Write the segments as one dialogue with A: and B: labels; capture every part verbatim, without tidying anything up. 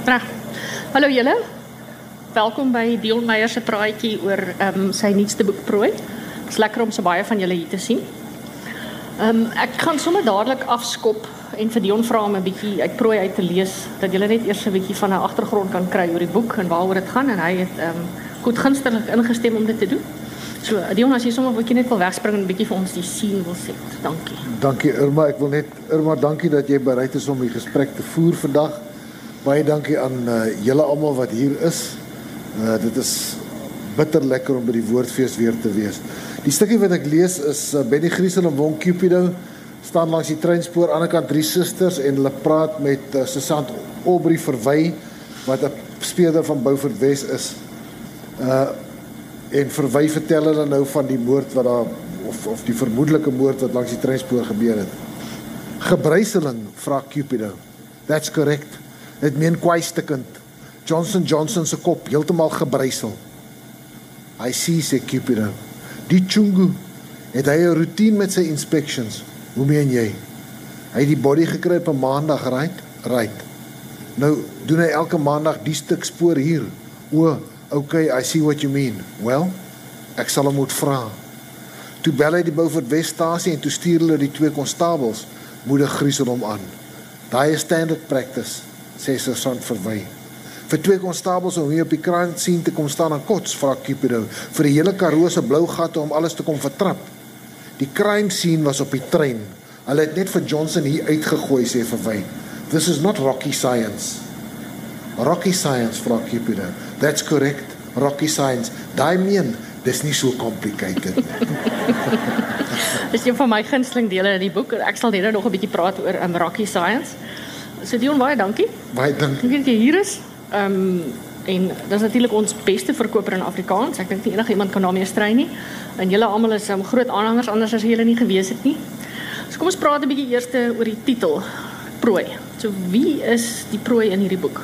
A: Reg. Hallo julle. Welkom by Dion Meyer se praatjie oor um, sy nuutste boek Prooi. Dit is lekker om so baie van julle hier te sien. Um, ek gaan sommer dadelik afskop en vir Dion vra om 'n bietjie uit Prooi uit te lees, dat julle net eers 'n bietjie van 'n agtergrond kan kry oor die boek en waaroor dit gaan, en hy het um, goed gunstig ingestem om dit te doen. So, Dion, as jy sommer 'n bietjie net wil wegspring en 'n bietjie vir ons die scene wil set. Dankie.
B: Dankie Irma, ek wil net Irma, dankie dat jy bereid is om die gesprek te voer vandag. Baie dankie aan uh, julle almal wat hier is. Uh, dit is bitter lekker om by die woordfees weer te wees. Die stukkie wat ek lees is uh, Benny Griesel en Wong Cupido staan langs die treinspoor, aan die ander kant drie susters, en hulle praat met uh, Sergeant Aubrey Verwy, wat 'n speurder van Beaufort Wes is. Uh, en Verwy vertel hulle nou van die moord wat daar, of, of die vermoedelike moord wat langs die treinspoor gebeur het. Gebruiseling, vra Cupido. That's correct. Dit meen kwaaistikkend. Johnson Johnson se kop heeltemal gebruisel. I see, sê Cupido. Die Chungu het hy 'n routine met sy inspections. Hoe meen jy? Hy het die body gekry op 'n maandag, right? Right. Nou doen hy elke maandag die stuk spoor hier. O, okay, I see what you mean. Well, ek sal hom moet vra. Toe bel hy die Beaufort Wesstasie en toe stuur hulle die twee konstabels, moedig Griesel hom aan. Daai is standard practice, sê Sergeant Verwy. Vir twee konstabels om hier op die crime scene te kom staan en kots, vra Cupido, vir die hele Karoo se blou gatte om alles te kom vertrap. Die crime scene was op die trein. Hulle het net vir Johnson hier uitgegooi, sê Verwy. This is not rocky science. Rocky science, vra Cupido. That's correct, rocky science. Daai meen, dis nie so complicated.
A: Dis een van my gunsteling dele in die boek. Ek sal net nog 'n bietjie praat oor um, rocky science. So Dion, baie dankie.
B: Baie dankie.
A: Ek weet jy hier is. Um, en dit is natuurlik ons beste verkoper in Afrikaans. Ek dink nie enige iemand kan daarmee stry nie. En julle almal is um, groot aanhangers, anders as julle nie gewees het nie. So kom ons praat 'n bietjie eers oor die titel, Prooi. So wie is die prooi in hierdie boek?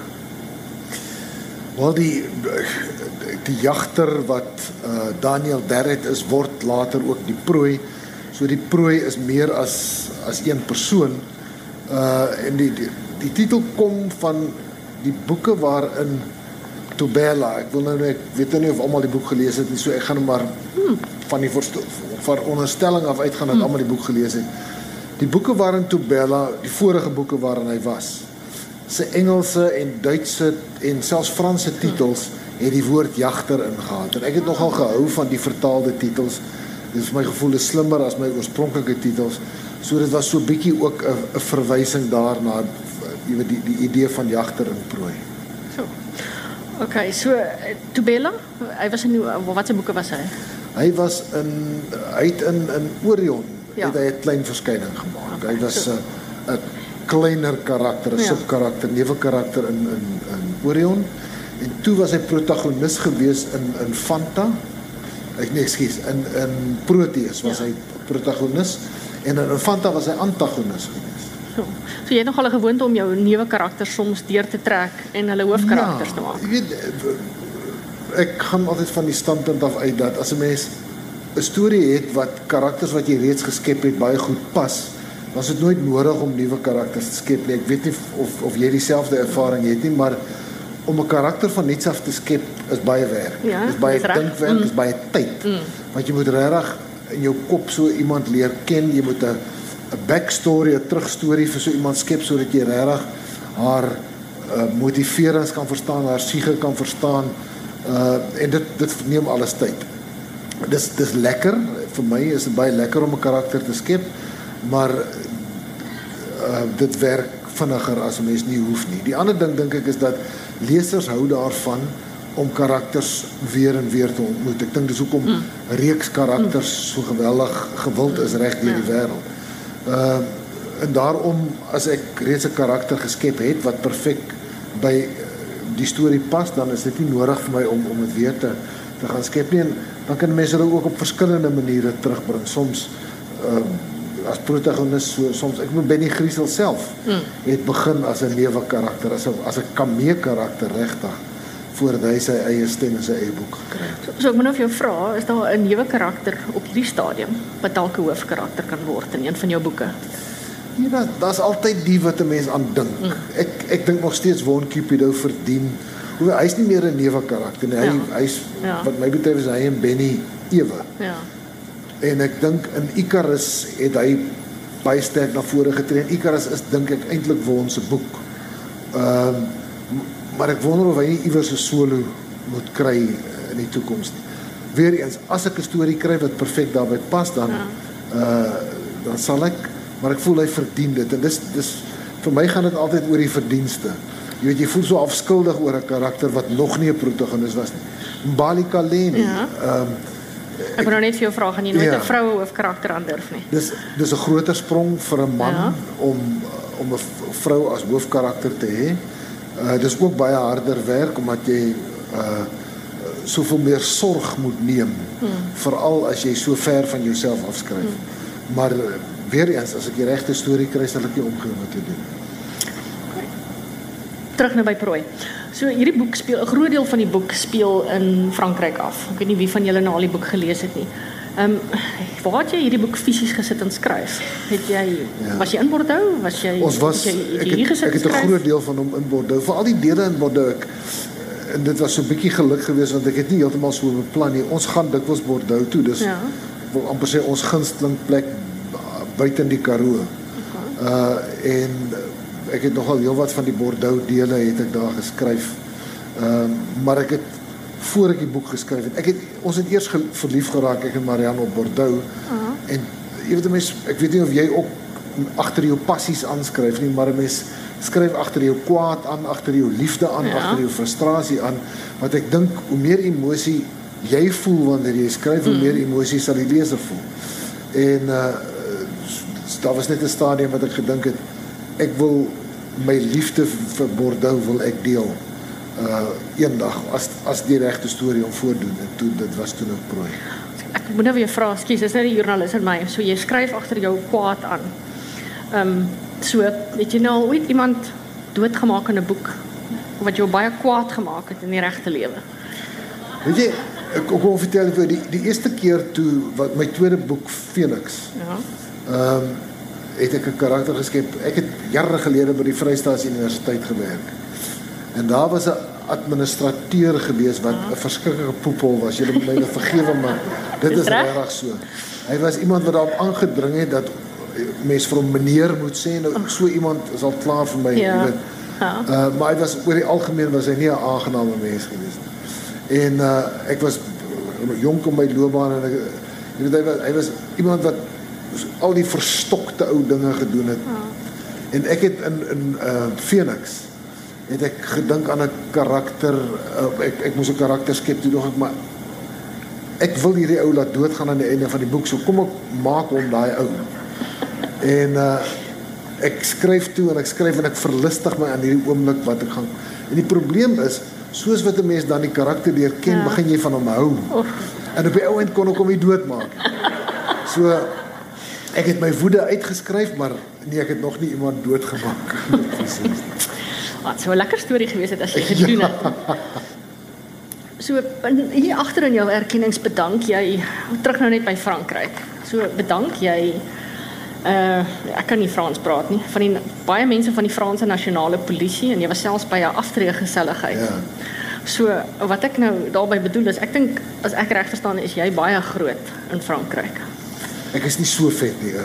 B: Wel, die die jagter wat uh, Daniel Derret is, word later ook die prooi. So die prooi is meer as as een persoon. Uh, en die, die die titel kom van die boeke waarin Tobela, ek wil nou ek weet nou nie of almal die boek gelees het nie, so ek gaan nou maar hmm. van die veronderstelling af uitgaan dat hmm. almal die boek gelees het. Die boeke waarin Tobela, die vorige boeke waarin hy was, sy Engelse en Duitse en selfs Franse titels het die woord jagter ingehaal. En ek het nogal gehou van die vertaalde titels. Dit is my gevoel is slimmer as my oorspronklike titels. So dit was so bietjie ook 'n verwysing daarna, jy weet die die idee van jagter en prooi.
A: So. Okay, so Tobela, hy was in wat se boeke was hy?
B: Hy was in hy het in in Orion
A: ja.
B: het hy 'n klein verskyning gemaak.
A: Okay,
B: hy was 'n
A: so.
B: uh, 'n kleiner karakter, 'n ja. subkarakter, nevenkarakter in in in Orion. En toe was hy protagonis gewees in in Fanta. Ek nee, ekskuus, in in Proteus was ja. hy protagonis en in Fanta was hy antagonis gewees.
A: So, so jy het nogal 'n gewoonte om jou nuwe karakters soms deur te trek en hulle hoofkarakters te maak.
B: Ja, jy weet, ek gaan altyd van die standpunt af uit dat as 'n mens 'n storie het wat karakters wat jy reeds geskep het baie goed pas, dan is dit nooit nodig om nuwe karakters te skep nie. Ek weet nie of of jy dieselfde ervaring het nie, maar om 'n karakter van niks af te skep is baie werk.
A: Ja,
B: is baie
A: dis reg.
B: dinkwerk,
A: Mm.
B: is baie tyd.
A: Mm.
B: Want jy moet regtig in jou kop so iemand leer ken, jy moet 'n 'n backstory, 'n terugstorie vir so iemand skep sodat jy regtig haar uh, motiverings kan verstaan, haar siege kan verstaan. Uh, en dit dit neem alles tyd. Dis dis lekker, vir my is dit baie lekker om 'n karakter te skep, maar uh, dit werk vinniger as 'n mens nie hoef nie. Die ander ding dink ek is dat lesers hou daarvan om karakters weer en weer te ontmoet. Ek dink dis hoekom mm. reeks karakters mm. so geweldig gewild is reg deur die wêreld. Uh, en daarom as ek reeds 'n karakter geskep het wat perfek by die storie pas, dan is dit nie nodig vir my om om dit weer te te gaan skep nie. En dan kan mense dit ook op verskillende maniere terugbring. Soms uh, as protagonis, so, soms ek moet Benny Griesel self mm. het begin as 'n nuwe karakter, as 'n as 'n kamee karakter regtig, voordat hy sy eie stem in sy eie boek gekry het.
A: So, so ek moet nou vir jou vra, is daar 'n nuwe karakter op hierdie stadium wat dalk 'n hoofkarakter kan word in een van jou boeke?
B: Ja, daar's altyd die wat 'n mens aan dink. Mm. Ek ek dink nog steeds Von Cupido verdien. Hoewel hy's nie meer 'n nuwe karakter nie. Hy ja. hy's ja. wat my betref is hy en Benny ewe.
A: Ja.
B: En ek dink in Icarus het hy baie sterk na vore getree. En Icarus is dink ek eintlik Von se boek. Ehm um, maar ek wonder of hy nie iewers 'n solo moet kry in die toekoms nie. Weereens, as ek 'n storie kry wat perfek daarbey pas dan ja. uh dan sal ek, maar ek voel hy verdien dit en dis dis vir my gaan dit altyd oor die verdienste. Jy weet jy voel so afskuldig oor 'n karakter wat nog nie 'n protagonis was nie. Mbali Kaleni.
A: Ja. Um, ek wil nou net vir jou vra, gaan jy nooit 'n ja. vroue hoofkarakter aandurf nie?
B: Dis dis 'n groter sprong vir 'n man ja. om om 'n vrou as hoofkarakter te hê. Uh dis ook baie harder werk omdat jy uh soveel meer sorg moet neem, hmm. veral as jy so ver van jouself afskryf. Hmm. Maar weer eens, as ek die regte storie kry, sal ek nie omgee om te doen.
A: Terug nou by Prooi. So hierdie boek speel, 'n groot deel van die boek speel in Frankryk af. Ek weet nie wie van julle nou al die boek gelees het nie. Ehm um, waar het jy hierdie boek fisies gesit en skryf? Het jy ja. was jy in Bordeaux? Was jy
B: Ons was
A: het jy,
B: ek het, ek het 'n groot deel van hom in Bordeaux, veral die dele in Bordeaux. Ek, en dit was so 'n bietjie geluk geweest want ek het nie heeltemal so beplan nie. Ons gaan dikwels Bordeaux toe, dus ja. ek wil amper sê ons gunsteling plek buite in die Karoo. Okay. Uh en ek het nogal heelwat van die Bordeaux dele het ek daar geskryf. Ehm uh, maar ek het voor ek die boek geskryf het. Ek het ons het eers verlief geraak ek en Marianne op Bordeaux. Uh-huh. En jy weet mense, ek weet nie of jy ook agter jou passies aanskryf nie, maar 'n mens skryf agter jou kwaad aan, agter jou liefde aan, ja. agter jou frustrasie aan, want ek dink hoe meer emosie jy voel wanneer jy skryf, hoe mm. meer emosie sal die leser voel. En uh daar was net 'n stadium wat ek gedink het ek wil my liefde vir Bordeaux wil ek deel. Uh eendag as as die regte storie om voordoen en toe dit was toe 'n Prooi.
A: Ek moet nou weer vra, skus, dis nou die joernalis in my. So jy skryf agter jou kwaad aan. Ehm um, so het jy nou ooit iemand doodgemaak in 'n boek wat jou baie kwaad gemaak het in die regte lewe?
B: Weet jy, ek ek wil vertel vir die die eerste keer toe wat my tweede boek Phoenix. Ja. Ehm um, het ek 'n karakter geskep. Ek het jare gelede by die Vrystaat Universiteit gewerk. En daar was 'n administrateur gewees wat 'n verskriklike poepel was. Julle moet my nou vergewe, maar dit is regtig so. Hy was iemand wat daarop aangedring het dat mens vir hom meneer moet sê. Nou so iemand is al klaar vir my, ja. jy weet. Ja. Uh, maar hy was oor die algemeen was hy nie 'n aangename mens gewees nie. En uh, ek was jonk in my loopbaan en ek, jy weet hy was, hy was iemand wat al die verstokte ou dinge gedoen het. Ja. En ek het in in uh, Phoenix het ek gedink aan 'n karakter, uh, ek ek moes 'n karakter skep toe dog ek maar ek wil hierdie ou laat doodgaan aan die einde van die boek. So kom ek maak hom daai ou. En uh, ek skryf toe en ek skryf en ek verlustig my aan hierdie oomblik wat ek gaan. En die probleem is, soos wat 'n mens dan die karakter leer ken, ja. begin jy van hom hou. Oh. En op die ou end kon ek hom nie doodmaak. So ek het my woede uitgeskryf, maar nee, ek het nog nie iemand doodgemaak.
A: Wat so 'n lekker storie gewees het as jy gedoen het. Ja. So hier agter in jou erkennings bedank jy terug nou net by Frankryk. So bedank jy uh ek kan nie Frans praat nie, van die baie mense van die Franse nasionale polisie en jy was selfs by 'n aftreegeselligheid. Ja. So wat ek nou daarby bedoel is ek dink as ek reg verstaan is jy baie groot in Frankryk.
B: Ek is nie so vet nie.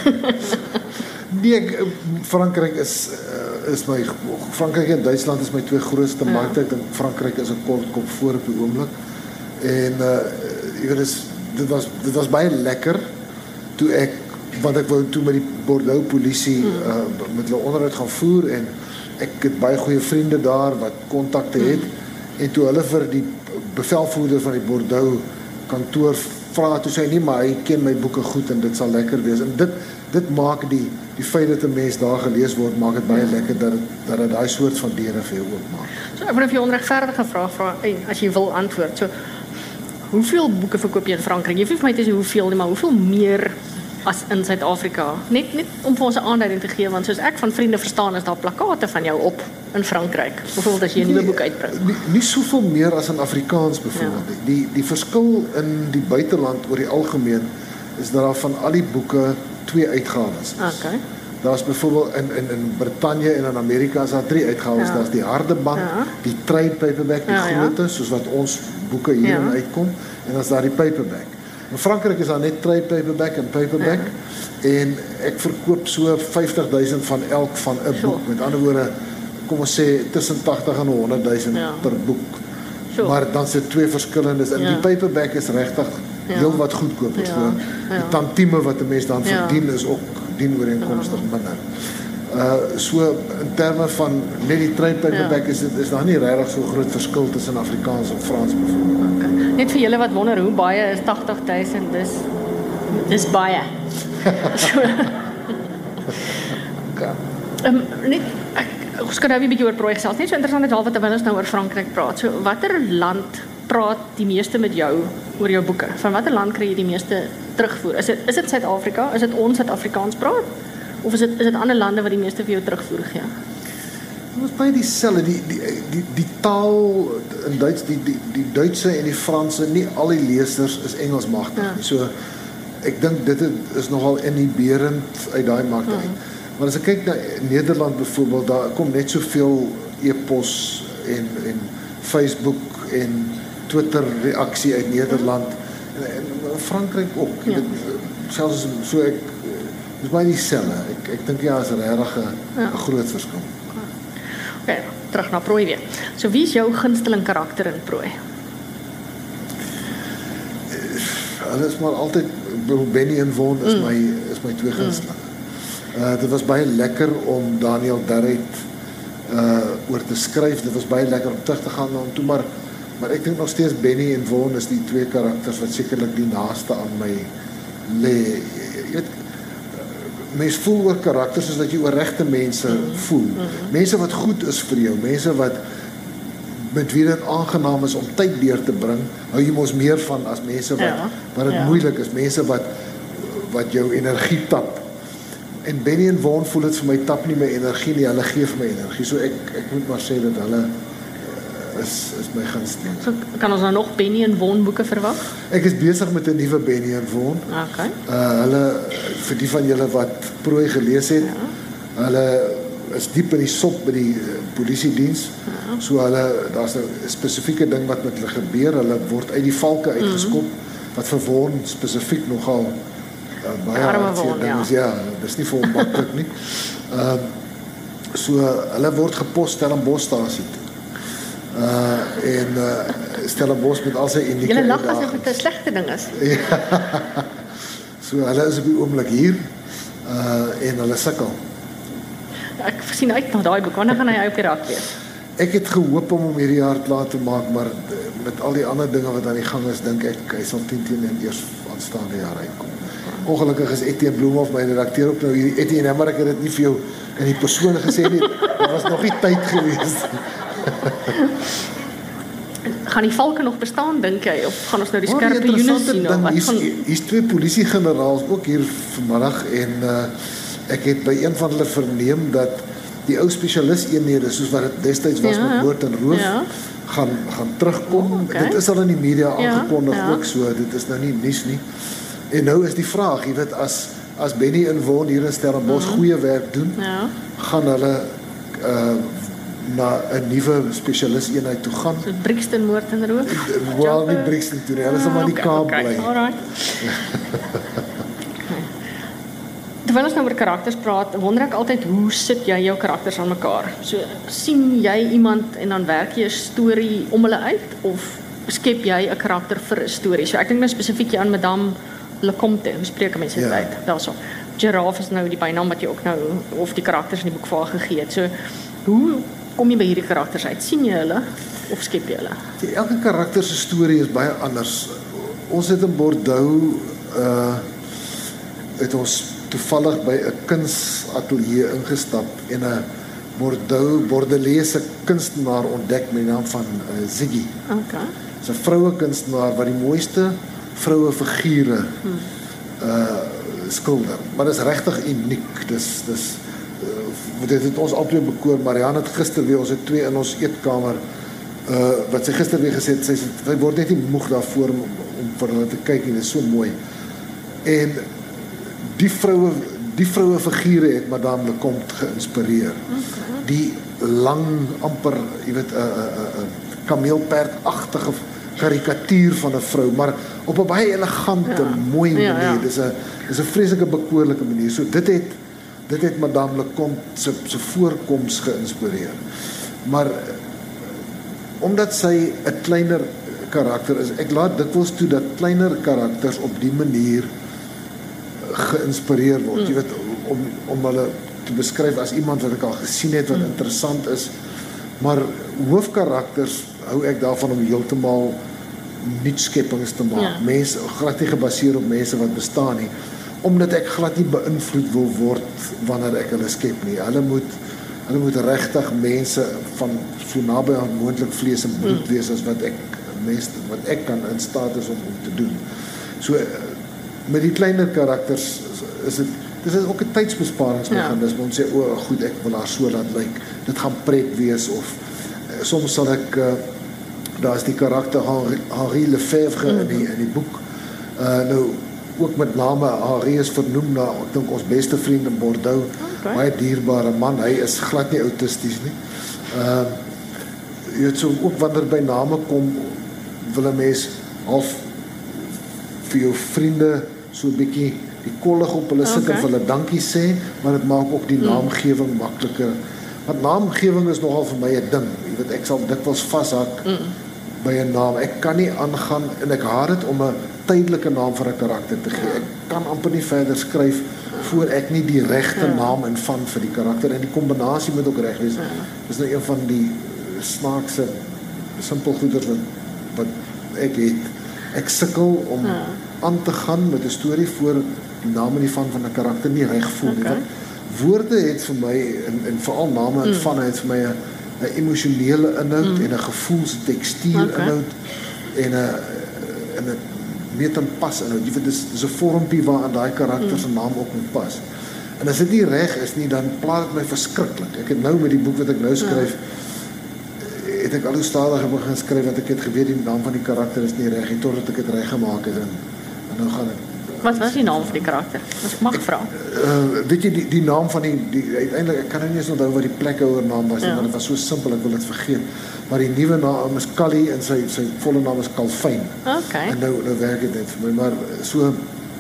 B: Nee, ek, Frankryk is uh, is my Frankryk en Duitsland is my twee grootste ja. markte. Ek dink Frankryk is 'n kort kop voor op die oomblik. En uh jy weet dis dit was dit was baie lekker toe ek want ek wou toe met die Bordeaux polisie uh, met hulle onderhoud gaan voer en ek het baie goeie vriende daar wat kontakte het mm. en toe hulle vir die bevelvoerder van die Bordeaux kantoor vra toe sê hy nie maar hy ken my boeke goed en dit sal lekker wees en dit dit maak die die feit dat 'n mens daar gelees word maak dit baie lekker dat het, dat dit daai soort van deure vir jou oopmaak.
A: So ek wil vir jou 'n onregverdige vraag vra as jy wil antwoord. So hoeveel boeke verkoop jy in Frankryk? Jy hoef vir my te sê hoeveel nie, maar hoeveel meer as in Suid-Afrika? Net net om vir ons 'n aanduiding te gee want soos ek van vriende verstaan is daar plakate van jou op in Frankryk. Byvoorbeeld as jy 'n nuwe boek uitbring.
B: Nie, nie soveel meer as in Afrikaans byvoorbeeld. Ja. Die die verskil in die buiteland oor die algemeen is dat daar van al die boeke twee uitgawes is.
A: Okay.
B: Daar's byvoorbeeld in in in Brittanje en in Amerika is daar drie uitgawes. Ja. Daar's die harde band, ja. die trade paperback, die ja, grootte, ja. soos wat ons boeke hier ja. uitkom, en dan is daar die paperback. In Frankryk is daar net trade paperback en paperback, ja. en ek verkoop so vyftig duisend van elk van 'n boek. Met ander woorde, kom ons sê tussen tagtig en honderd duisend ja. per boek. Sure. Maar dan se twee verskillendes. En ja. die paperback is regtig ja. heel wat goedkoper. Ja. Voor die ja. tantieme wat 'n mens dan ja. verdien is ook dienooreenkomstig ja. minder. Uh so in terme van net die trade paperback ja. is dit is daar nie regtig so groot verskil tussen Afrikaans en Frans byvoorbeeld.
A: Okay. Net vir julle wat wonder hoe baie is tagtig duisend, dis dis baie. so. okay. Um, net ek Ons kan nou weer 'n bietjie oor prooi gesels. Net so interessant is al wat terwyl ons nou oor Frankryk praat. So watter land praat die meeste met jou oor jou boeke? Van watter land kry jy die meeste terugvoer? Is dit is dit Suid-Afrika? Is dit ons wat Afrikaans praat? Of is dit is dit ander lande wat die meeste vir jou terugvoer gee?
B: Dit is baie dieselfde. Die die die die taal in Duits, die die die Duitse en die Franse, nie al die lesers is Engelsmagtig ja. nie. So ek dink dit is nogal inhiberend uit daai mark uit. Ja. Maar as ek kyk na Nederland byvoorbeeld, daar kom net soveel e-pos en en Facebook en Twitter reaksie uit Nederland en, en Frankryk ook. Ja. Dit, selfs so ek dis baie dieselfde. Ek ek dink ja, is regtig 'n ja. groot verskil.
A: Okay, terug na prooi weer. So wie is jou gunsteling karakter in prooi?
B: Hulle is maar altyd Benny en Von is mm. my is my twee gunsteling. Mm. Uh, dit was baie lekker om Daniel Darrett uh, oor te skryf. Dit was baie lekker om terug te gaan na hom toe, maar maar ek dink nog steeds Benny en Von is die twee karakters wat sekerlik die naaste aan my lê. Jy weet, mens voel oor karakters soos dat jy oor regte mense mm. voel. Mm. Mense wat goed is vir jou, mense wat met wie dit aangenaam is om tyd deur te bring, hou jy mos meer van as mense wat ja. wat dit ja. moeilik is, mense wat wat jou energie tap. En Benny en Von voel dit vir my tap nie my energie nie, hulle gee vir my energie. So ek ek moet maar sê dat hulle is is my gunsteling.
A: So kan ons nou nog Benny en Von boeke verwag?
B: Ek is besig met 'n nuwe Benny en Von.
A: Okay.
B: Uh hulle vir die van julle wat prooi gelees het, ja. hulle is diep in die sop by die uh, polisiediens. Ja. So hulle daar's 'n spesifieke ding wat met hulle gebeur. Hulle word uit die valke uitgeskop mm-hmm. wat vir Von spesifiek nogal uh, baie hartseer ding is. Ja, dis nie vir hom maklik nie. Ehm uh, so hulle word gepos Stellenboschstasie toe. Uh en uh, Stellenbosch met al sy unieke
A: Julle lag asof dit 'n slegte ding is.
B: Ja. So hulle is op die oomblik hier uh en hulle sukkel.
A: Ek sien uit na daai boek. Wanneer gaan hy op die rak wees?
B: Ek het gehoop om hom hierdie jaar klaar te maak, maar met al die ander dinge wat aan die gang is, dink ek hy sal teen teen en eers aanstaande jaar uitkom. Ongelukkig is Etienne Bloemhof my redakteur ook nou hierdie Etienne, maar ek het dit nie vir jou in die persoon gesê nie. Daar was nog nie tyd gewees.
A: Gaan die valke nog bestaan, dink jy, of gaan ons nou die skerpe joene sien?
B: Hier's gaan... hier's twee polisiegeneraals ook hier vanmiddag en uh, ek het by een van hulle verneem dat die ou spesialiseenhede soos wat dit destyds was ja, met moord en roof ja. gaan gaan terugkom. Oh, okay. Dit is al in die media aangekondig ja, ja. ook so, dit is nou nie nuus nie. En nou is die vraag, jy weet, as as Benny en Von hier in Stellenbosch mm-hmm. goeie werk doen, ja. gaan hulle uh, na 'n nuwe spesialiseenheid toe gaan.
A: So Brixton moord en roof?
B: Wel nie Brixton toe nie, hulle sal maar die Kaap bly.
A: Okay, alright. Terwyl ons nou oor karakters praat, wonder ek altyd hoe sit jy jou karakters aan mekaar? So sien jy iemand en dan werk jy 'n storie om hulle uit of skep jy 'n karakter vir 'n storie? So ek dink nou spesifiek aan Madame Lecomte, hoe spreek mense dit ja. uit? Daarso. Giraffe is nou die bynaam wat jy ook nou of die karakters in die boek vir haar gegee het. So hoe kom jy by hierdie karakters uit? Sien jy hulle of skep jy hulle?
B: Die, elke karakter se storie is baie anders. Ons het in Bordeaux uh het ons toevallig by 'n kunsatelier ingestap en 'n Bordeaux Bordelese kunstenaar ontdek met die naam van uh, Ziggy.
A: Okay.
B: Dis 'n vroue kunstenaar wat die mooiste vroue figure hmm. uh skilder. Maar dit is regtig uniek. Dis dis uh, dit het ons altyd bekoor. Marianne het gister weer ons het twee in ons eetkamer uh wat sy gister weer gesê het, sy sy word net nie moeg daarvoor om, om vir hulle te kyk en dit is so mooi. En die vroue die vroue figure het Madame Lecomte geïnspireer. Okay. Die lang, amper, jy weet, 'n uh, uh, uh, kameelperdagtige karikatuur van 'n vrou, maar op 'n baie elegante, ja. mooi manier. Ja, ja. Dis 'n dis 'n vreeslike bekoorlike manier. So dit het dit het Madame Lecomte se se voorkoms geïnspireer. Maar omdat sy 'n kleiner karakter is, ek laat dikwels toe dat kleiner karakters op die manier geïnspireer word. Mm. Jy weet, om om hulle te beskryf as iemand wat ek al gesien het wat mm. interessant is, maar hoofkarakters hou ek daarvan om heeltemal nuutskeppings te maak. Ja. Mense glad nie gebaseer op mense wat bestaan nie, omdat ek glad nie beïnvloed wil word wanneer ek hulle skep nie. Hulle moet hulle moet regtig mense van so naby aan moontlik vlees en bloed mm. wees as wat ek mense wat ek kan in staat is om, om te doen. So met die kleiner karakters is dit dis is ook 'n tydsbesparingsmeganisme. Ja. Ons sê o, goed, ek wil haar so laat lyk. Dit gaan pret wees of uh, soms sal ek uh, daar's die karakter Henri, Henri Lefebvre mm. in die in die boek. Uh, nou ook met name Henri is vernoem na ek dink ons beste vriend in Bordeaux. Okay. Baie dierbare man. Hy is glad nie autisties nie. Uh, jy weet so ook wanneer by name kom wil 'n mens half vir jou vriende so 'n bietjie die kollig op hulle sit okay. en vir hulle dankie sê, maar dit maak ook die mm. naamgewing makliker. Want naamgewing is nogal vir my 'n ding. Jy weet, ek sal dikwels vashak mm. by 'n naam. Ek kan nie aangaan en ek haat dit om 'n tydelike naam vir 'n karakter te gee. Ek kan amper nie verder skryf voor ek nie die regte ja. naam en van vir die karakter en die kombinasie moet ook reg wees. Ja. Dis nou een van die snaakse simpel goeders wat wat ek het. Ek sukkel om ja. aan te gaan met 'n storie voor die naam en die van van 'n karakter nie reg voel nie. Okay. Want woorde het vir my en, en veral name en mm. van het vir my 'n 'n emosionele inhoud mm. en 'n gevoelstekstuur okay. inhoud en 'n en 'n meet en pas inhoud. Jy weet dis dis 'n vormpie waaraan daai karakter se mm. naam ook moet pas. En as dit nie reg is nie, dan pla dit my verskriklik. Ek het nou met die boek wat ek nou skryf ja. het ek al hoe stadiger begin skryf want ek het geweet die naam van die karakter is nie reg nie totdat ek dit reg gemaak het en, en nou gaan ek.
A: Wat was die naam van die karakter? As ek mag vra.
B: Uh, weet jy die die naam van die die uiteindelik ek kan nou nie eens onthou wat die plekhouer naam was nie, ja. want dit was so simpel ek wil dit vergeet. Maar die nuwe naam is Callie en sy sy volle naam is Calvin.
A: Okay.
B: En nou nou werk dit net vir my, maar so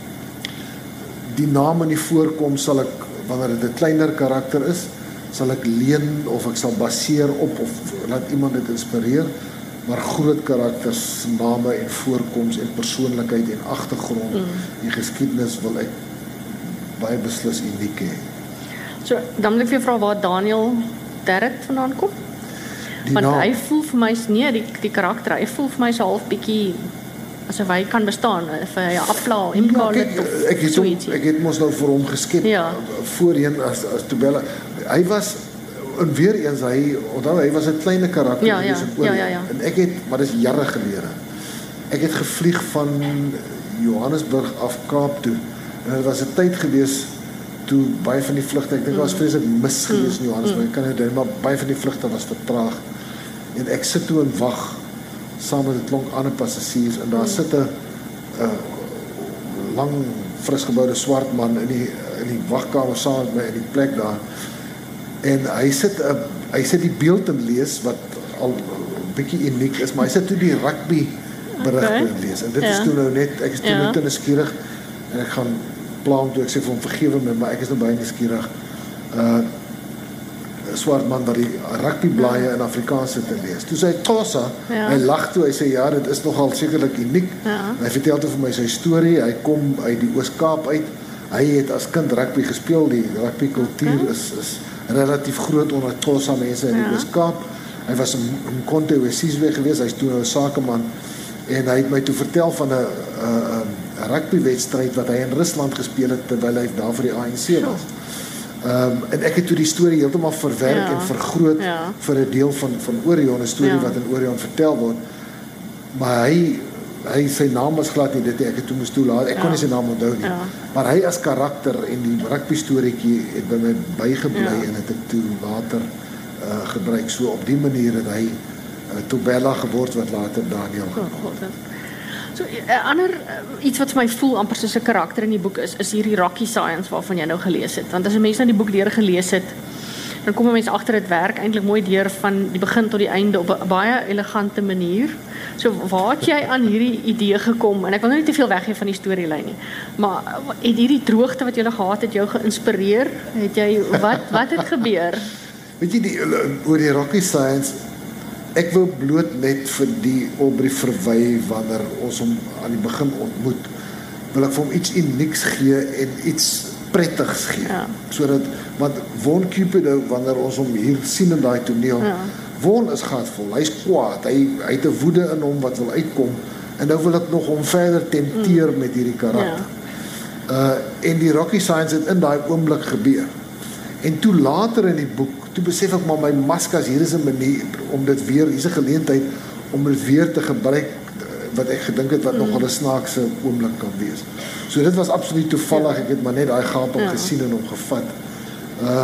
B: die naam en die voorkoms sal ek wanneer dit 'n kleiner karakter is, sal ek leen of ek sal baseer op of laat iemand dit inspireer, maar groot karakters, name en voorkoms en persoonlikheid en agtergrond mm. en geskiedenis wil ek baie beslis uniek hê.
A: So, dan wil ek vir jou vra waar Daniel Derrit vandaan kom? Die Want naam, hy voel vir my nee, die die karakter, hy voel vir my so half bietjie asof hy kan bestaan, vir hy aflaal, imkalit
B: ja, ek, ek, so ek het mos nou vir hom geskep ja. voorheen as as Tobella. Hy was en weer eens hy onthou hy was 'n klein karakter
A: ja, ja, ja, ja, ja.
B: en ek het maar dis jare gelede. Ek het gevlieg van Johannesburg af Kaap toe. En dit was 'n tyd gewees toe baie van die vlugte, ek dink mm. was vreeslik mis gewees in Johannesburg. Mm. Ek kan nie dink maar baie van die vlugte was vertraag. En ek sit toe en wag saam met 'n klomp ander passasiers en daar mm. sit 'n uh, lang frisgeboude swart man in die in die wagkamer saam met my in die plek daar. En hy sit 'n hy sit die beeld en lees wat al 'n bietjie uniek is, maar hy sit toe die rugby berigte okay. en lees. En dit ja. is toe nou net ek is toe ja. net te nuuskierig en ek gaan plan toe ek sê vir hom vergewe my, maar ek is nou baie nuuskierig. Uh 'n swart man wat die rugby blaaie ja. in Afrikaans sit te lees. Toe sê hy Xhosa, ja. hy lag toe, hy sê ja, dit is nogal sekerlik uniek. Ja. Hy vertel toe vir my sy storie, hy kom uit die Oos-Kaap uit. Hy het as kind rugby gespeel, die rugby kultuur okay. is is relatief groot onder Xhosa mense in ja. die Oos-Kaap. Hy was in Mkhonto Wesizwe gewees, hy's toe nou 'n sakeman en hy het my toe vertel van 'n 'n 'n rugbywedstryd wat hy in Rusland gespeel het terwyl hy daar vir die A N C was. Ehm um, en ek het toe die storie heeltemal verwerk ja. en vergroot ja. vir 'n deel van van Orion, 'n storie ja. wat in Orion vertel word. Maar hy hy sy naam was glad nie dit ek het toe moes toelaat. Ek ja. kon nie sy naam onthou nie. Ja. Maar hy as karakter en die rugby storieetjie het by my bygebly ja. en het ek toe later uh, gebruik. So op die manier het hy uh, Tobella geword wat later Daniel geword het.
A: So 'n ander uh, iets wat vir my voel amper soos 'n karakter in die boek is, is hierdie Rocky Science waarvan jy nou gelees het. Want as 'n mens nou die boek deur gelees het, dan kom 'n mens agter dit werk eintlik mooi deur van die begin tot die einde op 'n baie elegante manier. So waar het jy aan hierdie idee gekom? En ek wil nou nie te veel weggee van die storielyn nie. Maar het hierdie droogte wat jy gehad het jou geïnspireer? Het jy wat wat het gebeur?
B: Weet jy die oor die Rocky Science, ek wil bloot net vir die Aubrey verwy wanneer ons hom aan die begin ontmoet, wil ek vir hom iets unieks gee en iets prettigs gee.
A: Ja.
B: Sodat want Von Cupido wanneer ons hom hier sien in daai toneel,
A: ja.
B: Von is gatvol, hy's kwaad, hy hy het 'n woede in hom wat wil uitkom en nou wil ek nog hom verder tempteer mm. met hierdie karakter. Ja. Uh en die Rocky Science het in daai oomblik gebeur. En toe later in die boek, toe besef ek maar my maskas, hier is 'n manier om dit weer, hier's 'n geleentheid om dit weer te gebruik wat ek gedink het wat mm. nog 'n snaakse oomblik kan wees. So dit was absoluut toevallig, ja. Ek het maar net daai gaping ja. gesien en hom gevat. Uh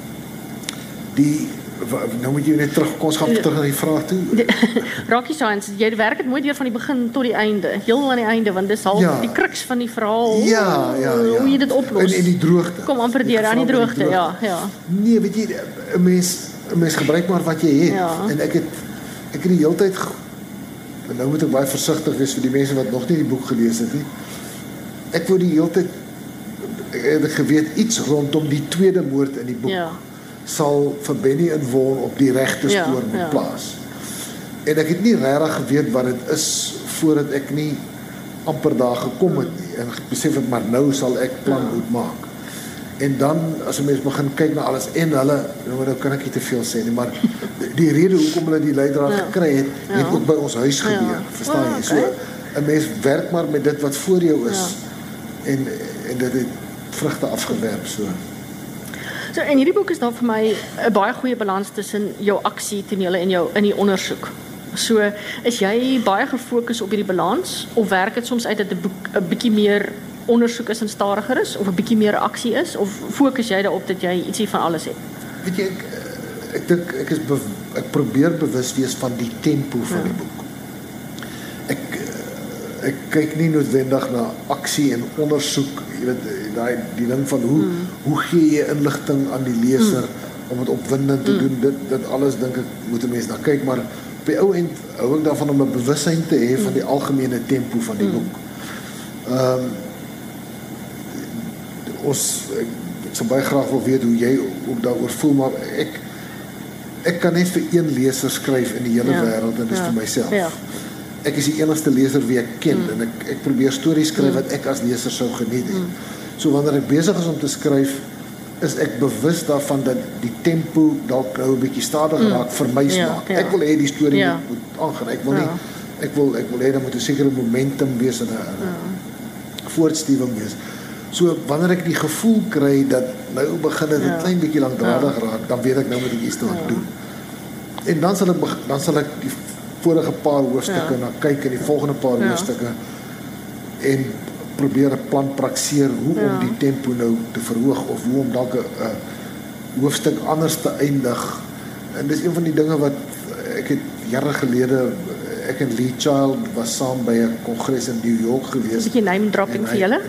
B: die nou moet jy net terug, kom ons gaan terug na die vraag toe.
A: Rocky Science, jy werk dit mooi deur van die begin tot die einde, heel aan die einde, want dis al ja. die kruks van die verhaal.
B: Ja, ja, ja.
A: Hoe jy dit oplos.
B: En, en die droogte.
A: Kom amper deur aan die droogte, die droogte. ja, ja.
B: Nee, weet jy, 'n mens 'n mens gebruik maar wat jy het.
A: Ja.
B: En ek het ek het die hele tyd en nou moet ek baie versigtig wees vir die mense wat nog nie die boek gelees het nie. Ek wou die hele tyd ek het geweet iets rondom die tweede moord in die boek.
A: Ja.
B: Sal vir Benny en Von op die regte spoor moet ja, ja. plaas. En ek het nie regtig geweet wat dit is voordat ek nie amper daar gekom het nie. En ek besef ek maar nou sal ek plan ja. moet maak. En dan as 'n mens begin kyk na alles en hulle, nou kan ek nie te veel sê nie, maar die rede hoekom hulle die leidraad ja. gekry het, ja. het ook by ons huis gebeur. Ja. Verstaan jy? So 'n mens werk maar met dit wat voor jou is. Ja. En en dit het vrugte afgewerp so.
A: So in hierdie boek is daar vir my 'n baie goeie balans tussen jou aksie tonele en jou in die ondersoek. So is jy baie gefokus op hierdie balans of werk dit soms uit dat 'n boek 'n bietjie meer ondersoek is en stadiger is of 'n bietjie meer aksie is of fokus jy daarop dat jy ietsie van alles het?
B: Weet jy ek ek dink ek is ek probeer bewus wees van die tempo van ja. die boek. Ek ek kyk nie noodwendig na aksie en ondersoek, jy weet daai die ding van hoe hmm. hoe gee jy inligting aan die leser hmm. om dit opwindend te hmm. doen, dit dit alles dink ek moet 'n mens na kyk, maar op die ou end hou ek daarvan om 'n bewussyn te hê hmm. van die algemene tempo van die hmm. boek. Ehm um, ons ek, ek sou baie graag wil weet hoe jy ook daaroor voel, maar ek ek kan net vir een leser skryf in die hele ja. wêreld en dis ja. vir myself. Ja. Ek is die enigste leser wie ek ken mm. en ek ek probeer stories skryf mm. wat ek as leser sou geniet het. Mm. So wanneer ek besig is om te skryf, is ek bewus daarvan dat die tempo dalk nou 'n bietjie stadiger mm. raak vir my smaak. Ja, ja. Ek wil hê die storie ja. moet, moet aangaan. Ek wil ja. nie ek wil ek wil hê daar moet 'n sekere momentum wees en 'n ja. voortstuwing wees. So wanneer ek die gevoel kry dat nou begin dit 'n ja. klein bietjie lankdradig ja. raak, dan weet ek nou moet ek iets te ja. doen. En dan sal ek dan sal ek die vorige paar hoofstukke ja. na kyk en die volgende paar ja. hoofstukke en probeer 'n plan prakseer hoe ja. om die tempo nou te verhoog of hoe om dalk 'n uh, hoofstuk anders te eindig. En dis een van die dinge wat ek het jare gelede ek en Lee Child was saam by 'n kongres in New York gewees.
A: 'n bietjie name dropping vir julle.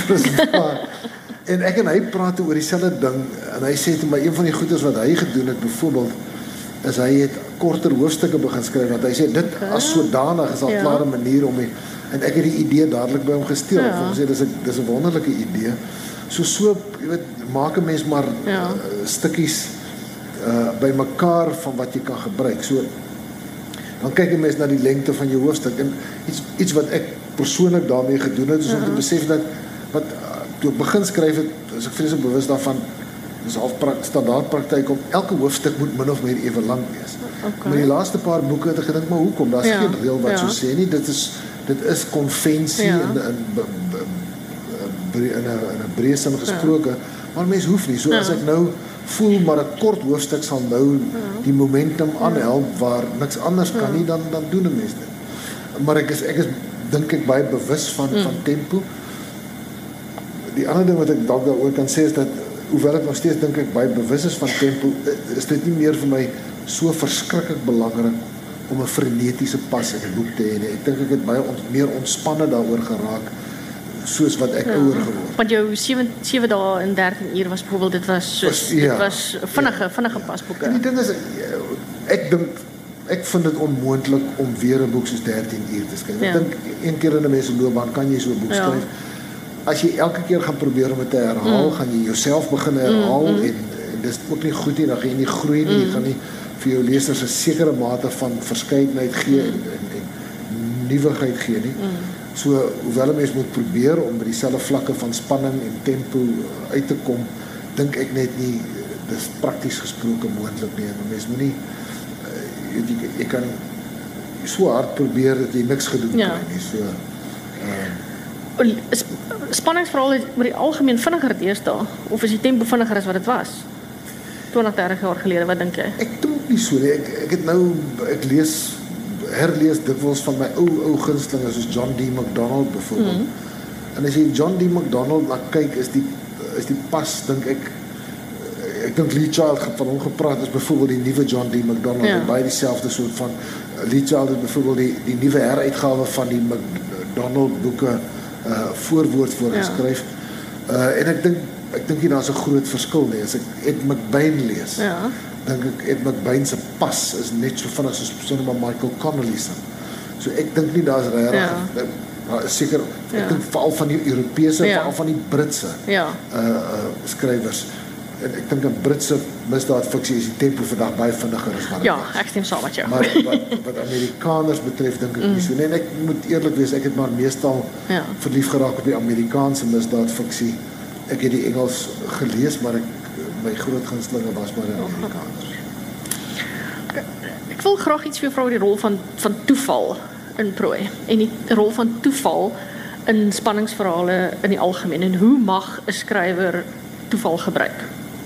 B: En ek en hy praat oor dieselfde ding en hy sê te my een van die goeders wat hy gedoen het byvoorbeeld is hy het korter hoofstukke begin skryf want hy sê dit as sodanig is al ja. klare manier om die, en ek het die idee dadelik by hom gesteel. Ja. Volgens sê dis 'n dis 'n wonderlike idee. So so jy weet maak 'n mens maar ja. uh, stukkies uh, by mekaar van wat jy kan gebruik. So dan kyk jy mens na die lengte van jou hoofstuk en iets iets wat ek persoonlik daarmee gedoen het is ja. om te besef dat wat toe ek begin skryf het, is ek vreeslik bewus daarvan dis half standaard praktyk om elke hoofstuk moet min of meer ewe lank wees. Okay. Maar die laaste paar boeke het ek gedink maar hoekom? Daar's ja. geen reël wat ja. so sê nie. Dit is dit is konvensie ja. in in in 'n in 'n breë sin gesproke, ja. maar mens hoef nie. So ja. as ek nou voel maar 'n kort hoofstuk sal nou ja. die momentum aanhelp waar niks anders kan ja. nie, dan dan doen 'n mens dit. Maar ek is ek is dink ek baie bewus van ja. van tempo. Die ander ding wat ek dalk daaroor kan sê is dat hoewel ek nog steeds dink ek baie bewus is van tempo, is dit nie meer vir my so verskriklik belangrik om 'n frenetiese pas in die boek te hê nie. Ek dink ek het baie ont, meer ontspanne daaroor geraak soos wat ek ja. ouer geword.
A: Want jou sewe dae in dertien uur was byvoorbeeld dit was soos was, ja, dit was vinnige ja. vinnige pasboeke.
B: En die ding is ek dink ek vind dit onmoontlik om weer 'n boek soos dertien uur te skryf. Ja. Ek dink een keer in 'n mens se loopbaan kan jy so 'n boek ja. skryf. As jy elke keer gaan probeer om dit te herhaal, mm. gaan jy jouself begin herhaal mm, mm. en, en dis ook nie goed nie, dan gaan jy nie groei nie, mm. jy gaan nie vir jou lesers 'n sekere mate van verskeidenheid gee mm. en, en, en nuwigheid gee nie. Mm. So hoewel 'n mens moet probeer om by dieselfde vlakke van spanning en tempo uit te kom, dink ek net nie dis prakties gesproke moontlik nie. 'n Mens moenie uh, jy, jy kan so hard probeer dat jy niks gedoen ja. kry nie. So
A: uh, spanningsverhale oor die algemeen vinniger deesdae of is die tempo vinniger as wat dit was twintig, dertig jaar gelede, wat dink jy?
B: Ek dink nie so nie. Ek ek het nou ek lees herlees dikwels van my ou ou gunstelinge soos John D. MacDonald byvoorbeeld. Mm. En as jy John D. MacDonald na kyk, is die is die pas dink ek ek dink Lee Child van hom gepraat is byvoorbeeld die nuwe John D. MacDonald ja. baie dieselfde soort van Lee Child het byvoorbeeld die die nuwe heruitgawe van die MacDonald boeke uh voorwoord voorgeskryf. Ja. Uh en ek dink ek dink nie daar's 'n groot verskil nie. As ek Ed McBain lees. Ja. Dink ek Ed McBain se pas is net so vinnig soos persoon maar Michael Connelly se. So ek dink nie daar's regtig ja. daar is seker ek ja. dink veral van die Europese, ja. veral van die Britse
A: ja.
B: uh, uh skrywers. En ek dink 'n Britse misdaadfiksie is die tempo vandag baie vinniger as wat
A: ja, ek stem saam met jou.
B: Maar wat, wat Amerikaners betref dink ek mm. nie so nie. En ek moet eerlik wees, ek het maar meestal ja. verlief geraak op die Amerikaanse misdaadfiksie. Ek het die Engels gelees, maar ek my groot gunstelinge was maar in Amerikaners.
A: Ek, ek wil graag iets vir jou vra oor die rol van van toeval in prooi en die rol van toeval in spanningsverhale in die algemeen en hoe mag 'n skrywer toeval gebruik?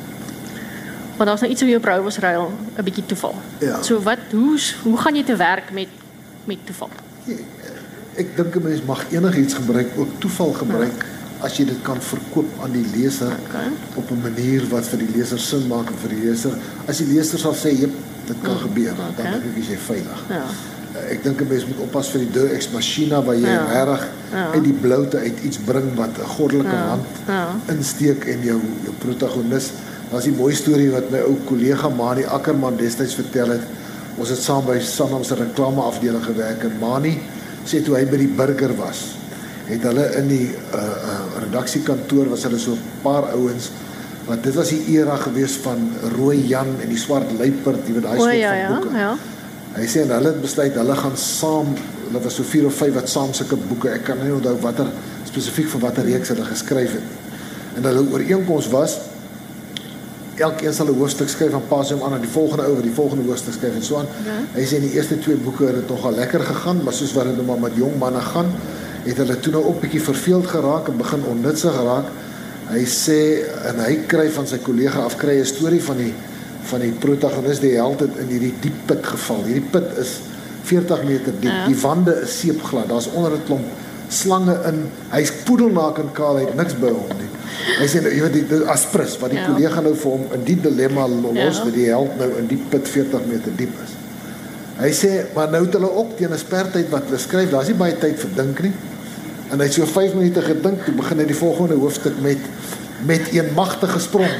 A: Want daar's nou iets oor jou brou was ruil, 'n bietjie toeval. Ja. So wat hoe hoe gaan jy te werk met met toeval?
B: Ja, ek dink 'n mens mag enigiets gebruik, ook toeval gebruik. Ja. As jy dit kan verkoop aan die leser okay. op 'n manier wat vir die leser sin maak en vir die leser, as die leser sal sê, "Jep, dit kan mm. gebeur," okay. dan dink ek jy is veilig. Ja. Ek dink 'n mens moet oppas vir die Deus Ex Machina waar jy ja. regtig ja. uit die bloute uit iets bring wat 'n goddelike ja. hand ja. insteek en jou jou protagonis. Daar's 'n mooi storie wat my ou kollega Mani Ackerman destyds vertel het. Ons het saam by Sanlam se reklameafdeling gewerk en Mani sê toe hy by die burger was, het hulle in die uh, uh, redaksiekantoor was hulle so 'n paar ouens want dit was die era gewees van Rooi Jan en die Swart Luiperd, jy weet daai soort
A: ja,
B: van boeke. Ja, ja. Hy sê en hulle het besluit hulle gaan saam, hulle was so vier of vyf wat saam sulke boeke, ek kan nie onthou watter spesifiek vir watter reeks hulle geskryf het. En hulle ooreenkoms was elkeen sal 'n hoofstuk skryf en pas hom aan aan die volgende ou wat die volgende hoofstuk skryf en so aan. Ja. Hy sê in die eerste twee boeke het dit nogal lekker gegaan, maar soos wat dit nou maar met jong manne gaan, het hulle toe nou ook bietjie verveeld geraak en begin onnutsig geraak. Hy sê en hy kry van sy kollega af kry 'n storie van die van die protagonis die held het in hierdie diep put geval. Hierdie put is veertig meter diep. Ja. Die wande is seepglad. Daar's onder 'n klomp slange in. Hy's poedelnaak en kaal, hy het niks by hom nie. Hy sê nou, jy weet die, die aspris wat die ja. kollega nou vir hom in die dilemma los ja. dat die held nou in die put veertig meter diep is. Hy sê maar nou het hulle ook teen 'n spertyd wat hulle skryf. Daar's nie baie tyd vir dink nie. En hy het so vyf minute gedink, toe begin hy die volgende hoofstuk met met een magtige sprong.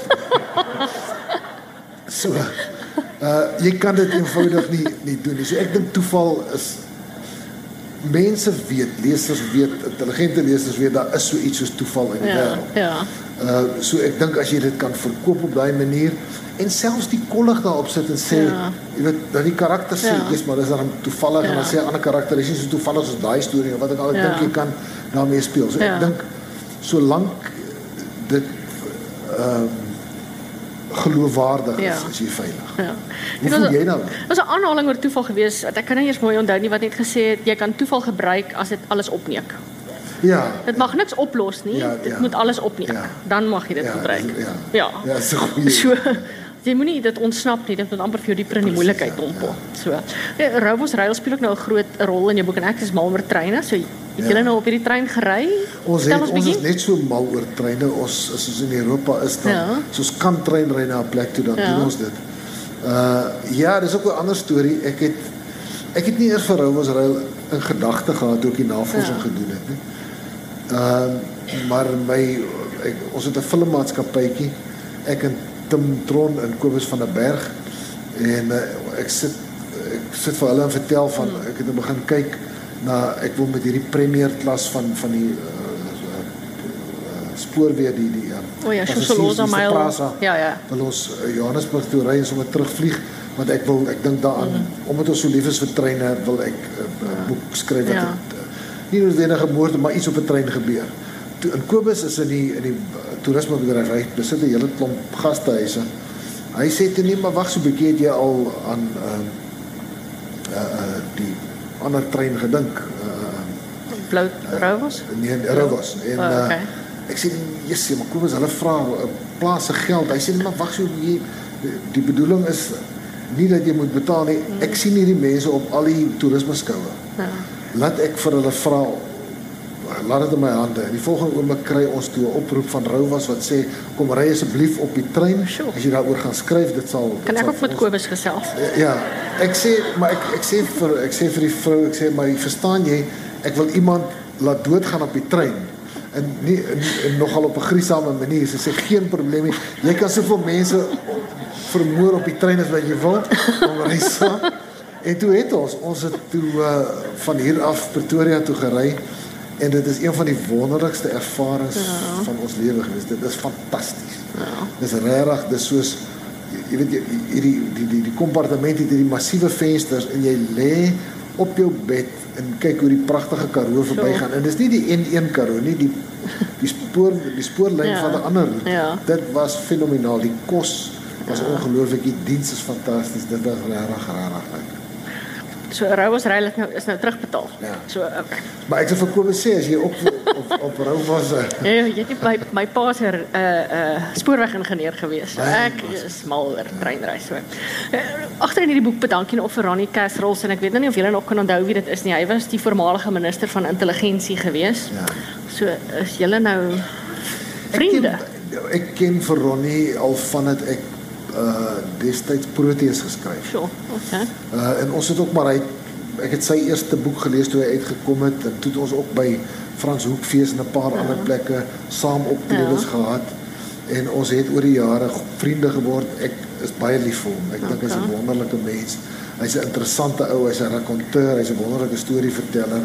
B: So, uh, jy kan dit eenvoudig nie, nie doen nie. So ek dink toeval is, mense weet, lesers weet, intelligente lesers weet, daar is so iets soos toeval in die
A: ja,
B: wêreld.
A: Ja.
B: Uh, so ek dink as jy dit kan verkoop op daai manier, en selfs die kollig daarop sit en sê, ja. jy weet, dat die karakter sê, ja. yes, maar dis dan toevallig, ja. en dan sê 'n ander karakter, is nie so toevallig soos daai storie, of wat ek al, ek ja. dink jy kan daarmee speel. So ja. ek dink, solank dit, um, geloofwaardig ja. is, is jy veilig.
A: Ja.
B: Hoe voel jy nou?
A: Dit was 'n aanhaling oor toeval gewees. Ek kan nie eers mooi onthou nie wat net gesê het, jy kan toeval gebruik as dit alles opneek.
B: Ja.
A: Dit mag niks oplos nie.
B: Ja,
A: dit
B: ja.
A: moet alles opneek. Ja. Dan mag jy dit
B: ja,
A: gebruik.
B: Ja.
A: Ja.
B: Ja, so goed.
A: So, jy moenie dit ontsnap nie. Dit moet amper vir jou dieper in die moeilikheid dompel. Ja. So. Ja, Rowers Rail speel ook nou 'n groot rol in jou boek en ek is mal oor treine. So het ja. julle nou op hierdie trein gery?
B: Ons het ons, ons is net so mal oor treine. Ons as ons in Europa is dan ja. soos kan trein ry na 'n plek toe dan ja. doen ons dit. Uh ja, dis ook 'n ander storie. Ek het ek het nie eers vir Rowers Ruil in gedagte gehad toe ek die navorsing
A: Ja.
B: gedoen het nie. Ehm maar my ek, ons het 'n filmmaatskappytjie, ek en Tim Tron en Kobus van der Berg en uh, ek sit ek sit vir hulle en vertel van ek het begin kyk na ek wil met hierdie premier klas van van die uh, uh, spoorweë die die
A: O ja,
B: passasiers,
A: Shosholoza
B: die
A: Mile.
B: Prasa,
A: Ja, ja.
B: wil ons uh, Johannesburg toe ry en sommer terugvlieg, want ek wil ek dink daaraan mm. omdat ons so lief is vir treine wil ek 'n uh, uh, boek skryf wat
A: Ja.
B: het, uh, nie noodwendige moord maar iets op 'n trein gebeur. To, en Kobus is in die in die uh, toerismebedryf, hy besit 'n hele klomp gastehuise. Hy sê toe nie, maar wag so 'n bietjie, het jy al aan uh, uh, uh, die ander trein gedink? Uh,
A: Blou Rowers?
B: nee, Rowers. En
A: Oh, okay.
B: uh, ek sê, yes, maar Kobus, hulle vra 'n plaas se geld. Hy sê, maar wag so 'n bietjie, die, die bedoeling is nie dat jy moet betaal nie. Ek sien hierdie mense op al die toerismeskoue.
A: Ja.
B: Laat ek vir hulle vra, laat dit in my hande. En die volgende oomblik kry ons toe 'n oproep van Rowers wat sê, kom ry asseblief op die trein.
A: Sure.
B: As jy daaroor gaan skryf, dit sal
A: Kan
B: dit
A: ek
B: sal
A: ook met
B: ons-
A: Kobus gesels?
B: Ja, ek sê, maar ek ek sê vir ek sê vir die vrou, ek sê, maar verstaan jy, ek wil iemand laat doodgaan op die trein. En nie en, en nogal op 'n gruisame manier. Sy sê geen probleem nie. Jy kan soveel mense vermoor op die trein as wat jy wil. Kom ry saam. En toe het ons ons het toe uh, van hier af Pretoria toe gery en dit is een van die wonderlikste ervarings ja. van ons lewe gewees. Dit is fantasties. Ja. Dis regtig, dis soos jy weet jy hierdie die die die kompartement het hierdie massiewe vensters en jy lê op jou bed en kyk hoe die pragtige Karoo verbygaan. En dis nie die N een Karoo nie, die die spoor die spoorlyn
A: Ja.
B: van 'n ander roete.
A: Ja.
B: Dit was fenomenaal. Die kos was ja. ongelooflik, die diens is fantasties. Dit was regtig regtig lekker.
A: So Rowers Ruil is nou is nou terugbetaal.
B: Ja.
A: So okay.
B: Maar ek sou vir Kobus sê as jy op op op rou was uh,
A: Ja, jy het nie my my pa se 'n uh, uh, spoorwegingenieur gewees. So
B: Nee,
A: ek is mal oor treinreis so. Uh, agter in hierdie boek bedank jy nog vir Ronnie Kasrils en ek weet nou nie of julle nog kan onthou wie dit is nie. Hy was die voormalige minister van intelligensie gewees.
B: ja.
A: So is julle nou vriende.
B: Ek ken, ek ken vir Ronnie al vandat ek uh destyds Proteus geskryf.
A: Sure. Okay.
B: Uh en ons het ook maar hy ek het sy eerste boek gelees toe hy uitgekom het en toe het ons ook by Frans Hoekfees en 'n paar ja. ander plekke saam optredes ja. gehad en ons het oor die jare vriende geword. Ek is baie lief vir hom. Ek okay. dink hy's 'n wonderlike mens. Hy's 'n interessante ou, hy's 'n rakonteur, hy's 'n wonderlike storieverteller.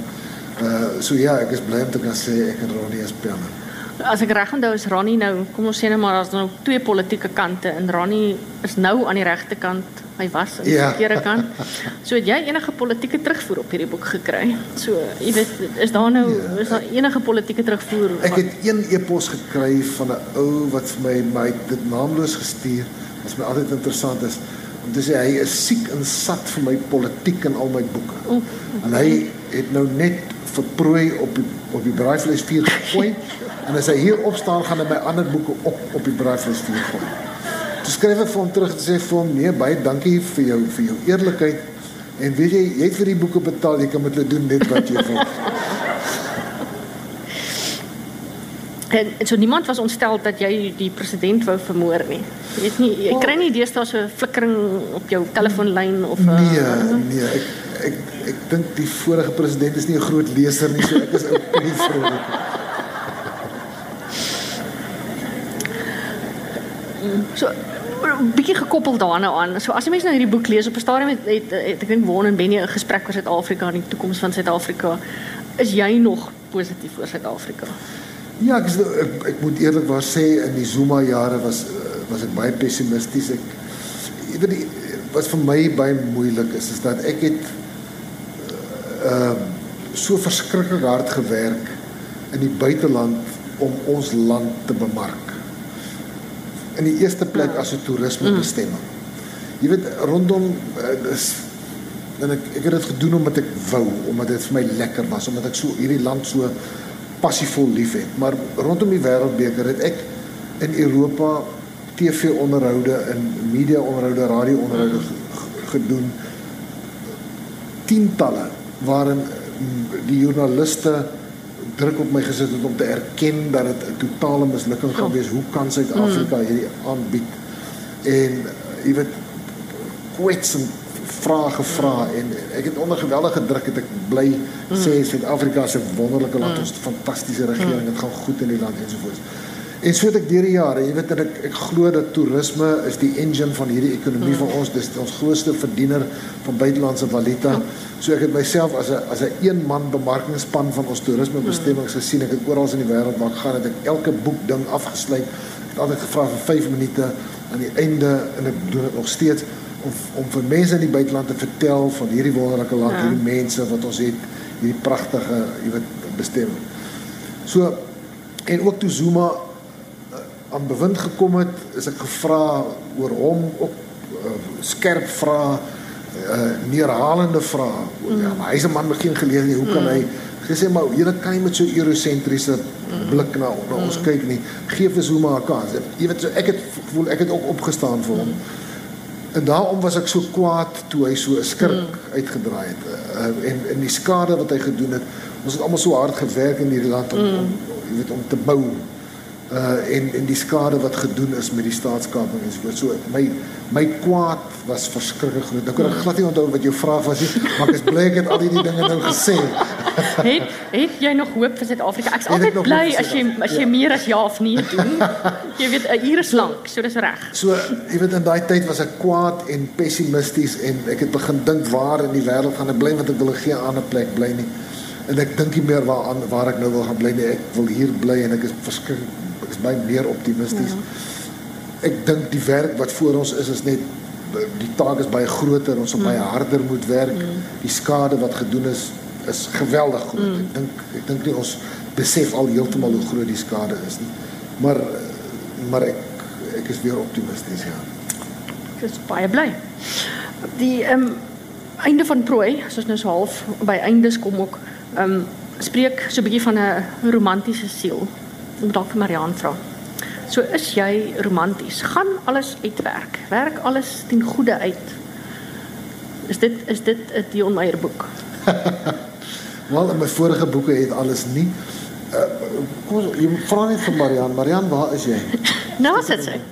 B: Uh so ja, ek is bly om te kan sê ek en Ronnie is penne.
A: As ek reg onthou is Ronnie nou, kom ons sê net maar daar's nou twee politieke kante en Ronnie is nou aan die regte kant. Hy was aan die
B: Ja.
A: verkeerde kant. So het jy enige politieke terugvoer op hierdie boek gekry? So, jy weet, is daar nou
B: Ja.
A: is daar enige politieke terugvoer?
B: Ek het een e-pos gekry van 'n ou wat vir my my dit naamloos gestuur. Wat my altyd interessant is om te sê hy is siek en sat vir my politiek in al my boeke.
A: O,
B: En hy het nou net vir prooi op die op die braaivleisvuur gegooi en as hy hier opstaan gaan hy my ander boeke op op die braaivleisvuur gooi. Toe skryf ek vir hom terug en sê vir hom nee, baie dankie vir jou vir jou eerlikheid en weet jy, jy het vir die boeke betaal, jy kan met hulle doen net wat jy wil.
A: En, en so niemand was ontstel dat jy die president wou vermoor nie. Jy weet nie, jy kry nie deesdae so 'n flikkering op jou telefoonlyn of 'n
B: Nee, nee, ek ek ek dink die vorige president is nie 'n groot leser nie, so ek is ook nie vrolik.
A: So 'n bietjie gekoppel daarna aan. So as jy mense nou hierdie boek lees op 'n stadium het, het, het ek dink Won en Benny 'n gesprek oor Suid-Afrika en die toekoms van Suid-Afrika. Is jy nog positief oor Suid-Afrika?
B: Ja, ek, is, ek ek moet eerlikwaar sê in die Zuma jare was was ek baie pessimisties. Ek jy weet die, wat vir my baie moeilik is is dat ek het uh so verskriklik hard gewerk in die buiteland om ons land te bemark. In die eerste plek as 'n toerismebestemming. Jy weet rondom uh, is en ek ek het dit gedoen omdat ek wou, omdat dit vir my lekker was, omdat ek so hierdie land so passievol lief het. Maar rondom die wêreldbeker het ek in Europa T V-onderhoude en media-onderhoude, radio-onderhoude gedoen. Tientalle waarin die joernaliste druk op my gesit het om te erken dat dit 'n totale mislukking gaan wees. Hoe kan Suid-Afrika hierdie aanbied? En jy weet kwetsend vrae gevra en ek het onder geweldige druk het ek bly mm. sê Suid-Afrika is 'n wonderlike land, mm. ons het 'n fantastiese regering, dit gaan goed in die land ensovoorts. En so het ek deur die jare, jy weet, en ek, ek glo dat toerisme is die engine van hierdie ekonomie mm. van ons, dis ons grootste verdiener van buitelandse valuta. Mm. So ek het myself as 'n as 'n een man bemarkingsspan van ons toerismebestemmings gesien. Ek het oral in die wêreld waar ek gaan, het ek elke boek ding afgesluit. Ek het altyd gevra vir vyf minute aan die einde, en ek doen dit nog steeds, om om vir mense in die buiteland te vertel van hierdie wonderlike land, ja. hierdie mense wat ons het, hierdie pragtige, jy weet, bestemming. So, en ook toe Zuma aan bewind gekom het, is ek gevra oor hom, ook uh, skerp vrae, uh, neerhalende vrae. Mm. Ja, maar hy is 'n man met geen geleer nie, hoe kan mm. hy, gesê, maar julle kan nie met so eurosentriese mm. blik na, na ons mm. kyk nie, geef vir Zuma 'n kans. Jy weet, so, ek het voel, ek het ook opgestaan vir hom. Mm. En daarom was ek so kwaad toe hy so 'n skurk mm. uitgedraai het. Uh, en, en die skade wat hy gedoen het, ons het almal so hard gewerk in hierdie land om, mm. om, jy weet, om te bou. Uh, en, en die skade wat gedoen is met die staatskaping en so. So my, my kwaad was verskriklik groot. Nou kan ek glad nie onthou wat jou vraag was nie, maar ek is bly ek het al die dinge nou gesê.
A: het, het jy nog hoop vir Suid-Afrika? Ek is altyd bly as jy, as jy ja. meer as ja of nee doen. Jy weet, 'n uur is lank, so dis reg.
B: So, jy weet, in daai tyd was ek kwaad en pessimisties en ek het begin dink waar in die wêreld gaan ek bly, want ek wil geen ander plek bly nie. En ek dink nie meer waar, waar ek nou wil gaan bly nie. Ek wil hier bly en ek is verskriklik is baie meer optimisties. Ja. Ek dink die werk wat voor ons is, is net, die taak is baie groter, ons op mm. baie harder moet werk, mm. die skade wat gedoen is, is geweldig groot. Mm. Ek dink, ek dink nie ons besef al heeltemal hoe groot die skade is nie. Maar, maar ek, ek is weer optimisties, ja.
A: Ek is baie bly. Die um, einde van prooi, soos nou so half by eindes kom ook, um, spreek so 'n bietjie van 'n romantiese siel. Ek moet dalk vir Marianne vra. So is jy romanties? Gaan alles uitwerk? Werk alles ten goeie uit? Is dit is dit 'n Dion Meyer boek?
B: Wel, in my vorige boeke het alles nie. Uh, kom ons, jy vra net vir Marianne. Marianne, waar is jy?
A: Nou sit sy.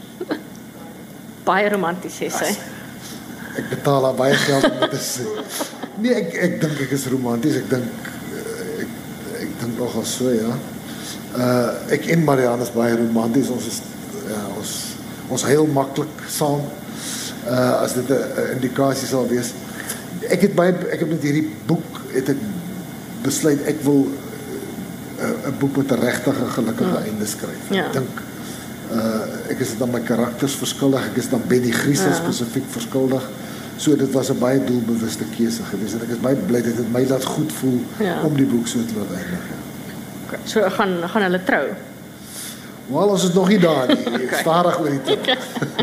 A: Baie romanties sê sy.
B: Ek betaal haar baie geld om dit te sê. Nee, ek ek dink ek is romanties. Ek dink ek ek dink nogal so, ja. Uh, ek en Marianne is baie romanties, ons is ja, ons, ons heel maklik saam, uh, as dit 'n indikasie sal wees. Ek het baie, ek het met hierdie boek, het ek besluit, ek wil 'n uh, boek met 'n regtige gelukkige ja. einde skryf. Ja. Ek dink, uh, ek is dit aan my karakters verskuldig, ek is dan Benny Griesel ja. spesifiek verskuldig, so dit was 'n baie doelbewuste keuse geweest, en ek is baie bly dat dit my laat goed voel ja. om die boek so te laat eindig. Ja.
A: So gaan gaan hulle trou.
B: Wel, ons is nog nie daar nie. Okay. Stadig oor die tyd.
A: Okay.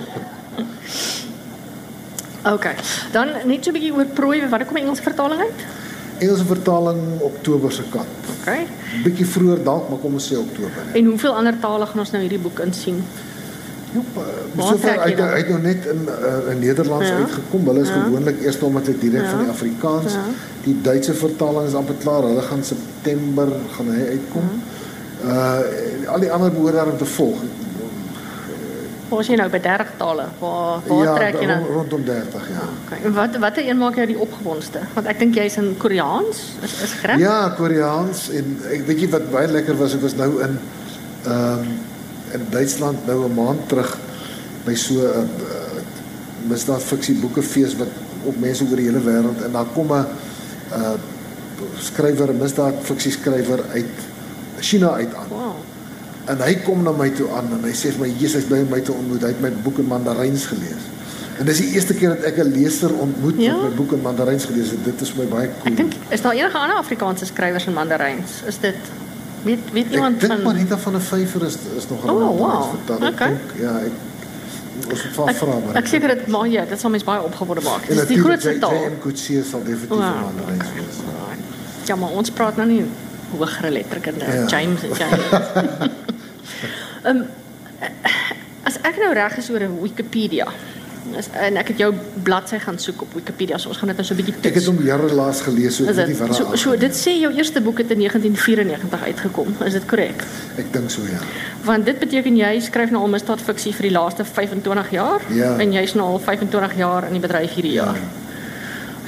A: okay. Dan net so 'n bietjie oor prooi, wanneer kom die Engelse vertaling uit?
B: Engelse vertaling Oktober se kant.
A: Okay.
B: Bietjie vroeër dalk, maar kom ons sê Oktober.
A: En hoeveel ander tale gaan ons nou hierdie boek insien?
B: Ja, sover uit hy het nou net in uh, in Nederlands ja. uitgekom. Hulle is ja. gewoonlik eers onmiddellik direk ja. van die Afrikaans. Ja. Die Duitse vertaling is amper klaar. Hulle gaan September gaan hy uitkom. Ja. Uh al die ander behoort daarom te volg.
A: Waar is jy nou by dertig tale? Waar waar
B: ja,
A: trek jy nou?
B: Rondom dertig, ja.
A: Okay. En wat watter een maak jou die opgewondste? Want ek dink jy's in Koreaans. Is is reg?
B: Ja, Koreaans en ek weet jy wat baie lekker was, ek was nou in ehm um, in Duitsland nou 'n maand terug by so 'n uh, uh, misdaad fiksie boekefees wat op mense oor die hele wêreld, en daar kom 'n uh, skrywer, 'n misdaad fiksie skrywer uit China uit aan.
A: Wow.
B: En hy kom na my toe aan en hy sê vir my, "Jesus, bly my te ontmoet. Hy het my boek in Mandaryns gelees." En dis die eerste keer dat ek 'n leser ontmoet ja? wat my boek in Mandaryns gelees het. Dit is my baie cool.
A: Ek dink, is daar enige ander Afrikaanse skrywers in Mandaryns? Is dit weet weet iemand
B: ek dink
A: van
B: Marita van der Vyver is is nog 'n
A: oh, wow.
B: vertaling.
A: Okay.
B: Dink, ja, ek ons het van vra maar.
A: Ek seker dit maar ja, dit sal mens baie opgewonde maak. Dis die grootste taal.
B: En Kutsie sal definitief wow. in Mandaryns wees.
A: Ja, maar ons praat nou nie hogere letterkunde, ja. James en James. um, as ek nou reg is oor 'n Wikipedia, is, en ek het jou bladsy gaan soek op Wikipedia, so ons gaan dit nou so 'n bietjie toets.
B: Ek het hom jare laas gelees, so ek weet nie wat
A: so, so dit sê jou eerste boek het in negentien vyrenegentig uitgekom, is dit korrek?
B: Ek dink so, ja.
A: Want dit beteken jy skryf nou al misdaadfiksie vir die laaste vyfentwintig jaar,
B: ja.
A: en jy's nou al vyfentwintig jaar in die bedryf hierdie jaar. Ja.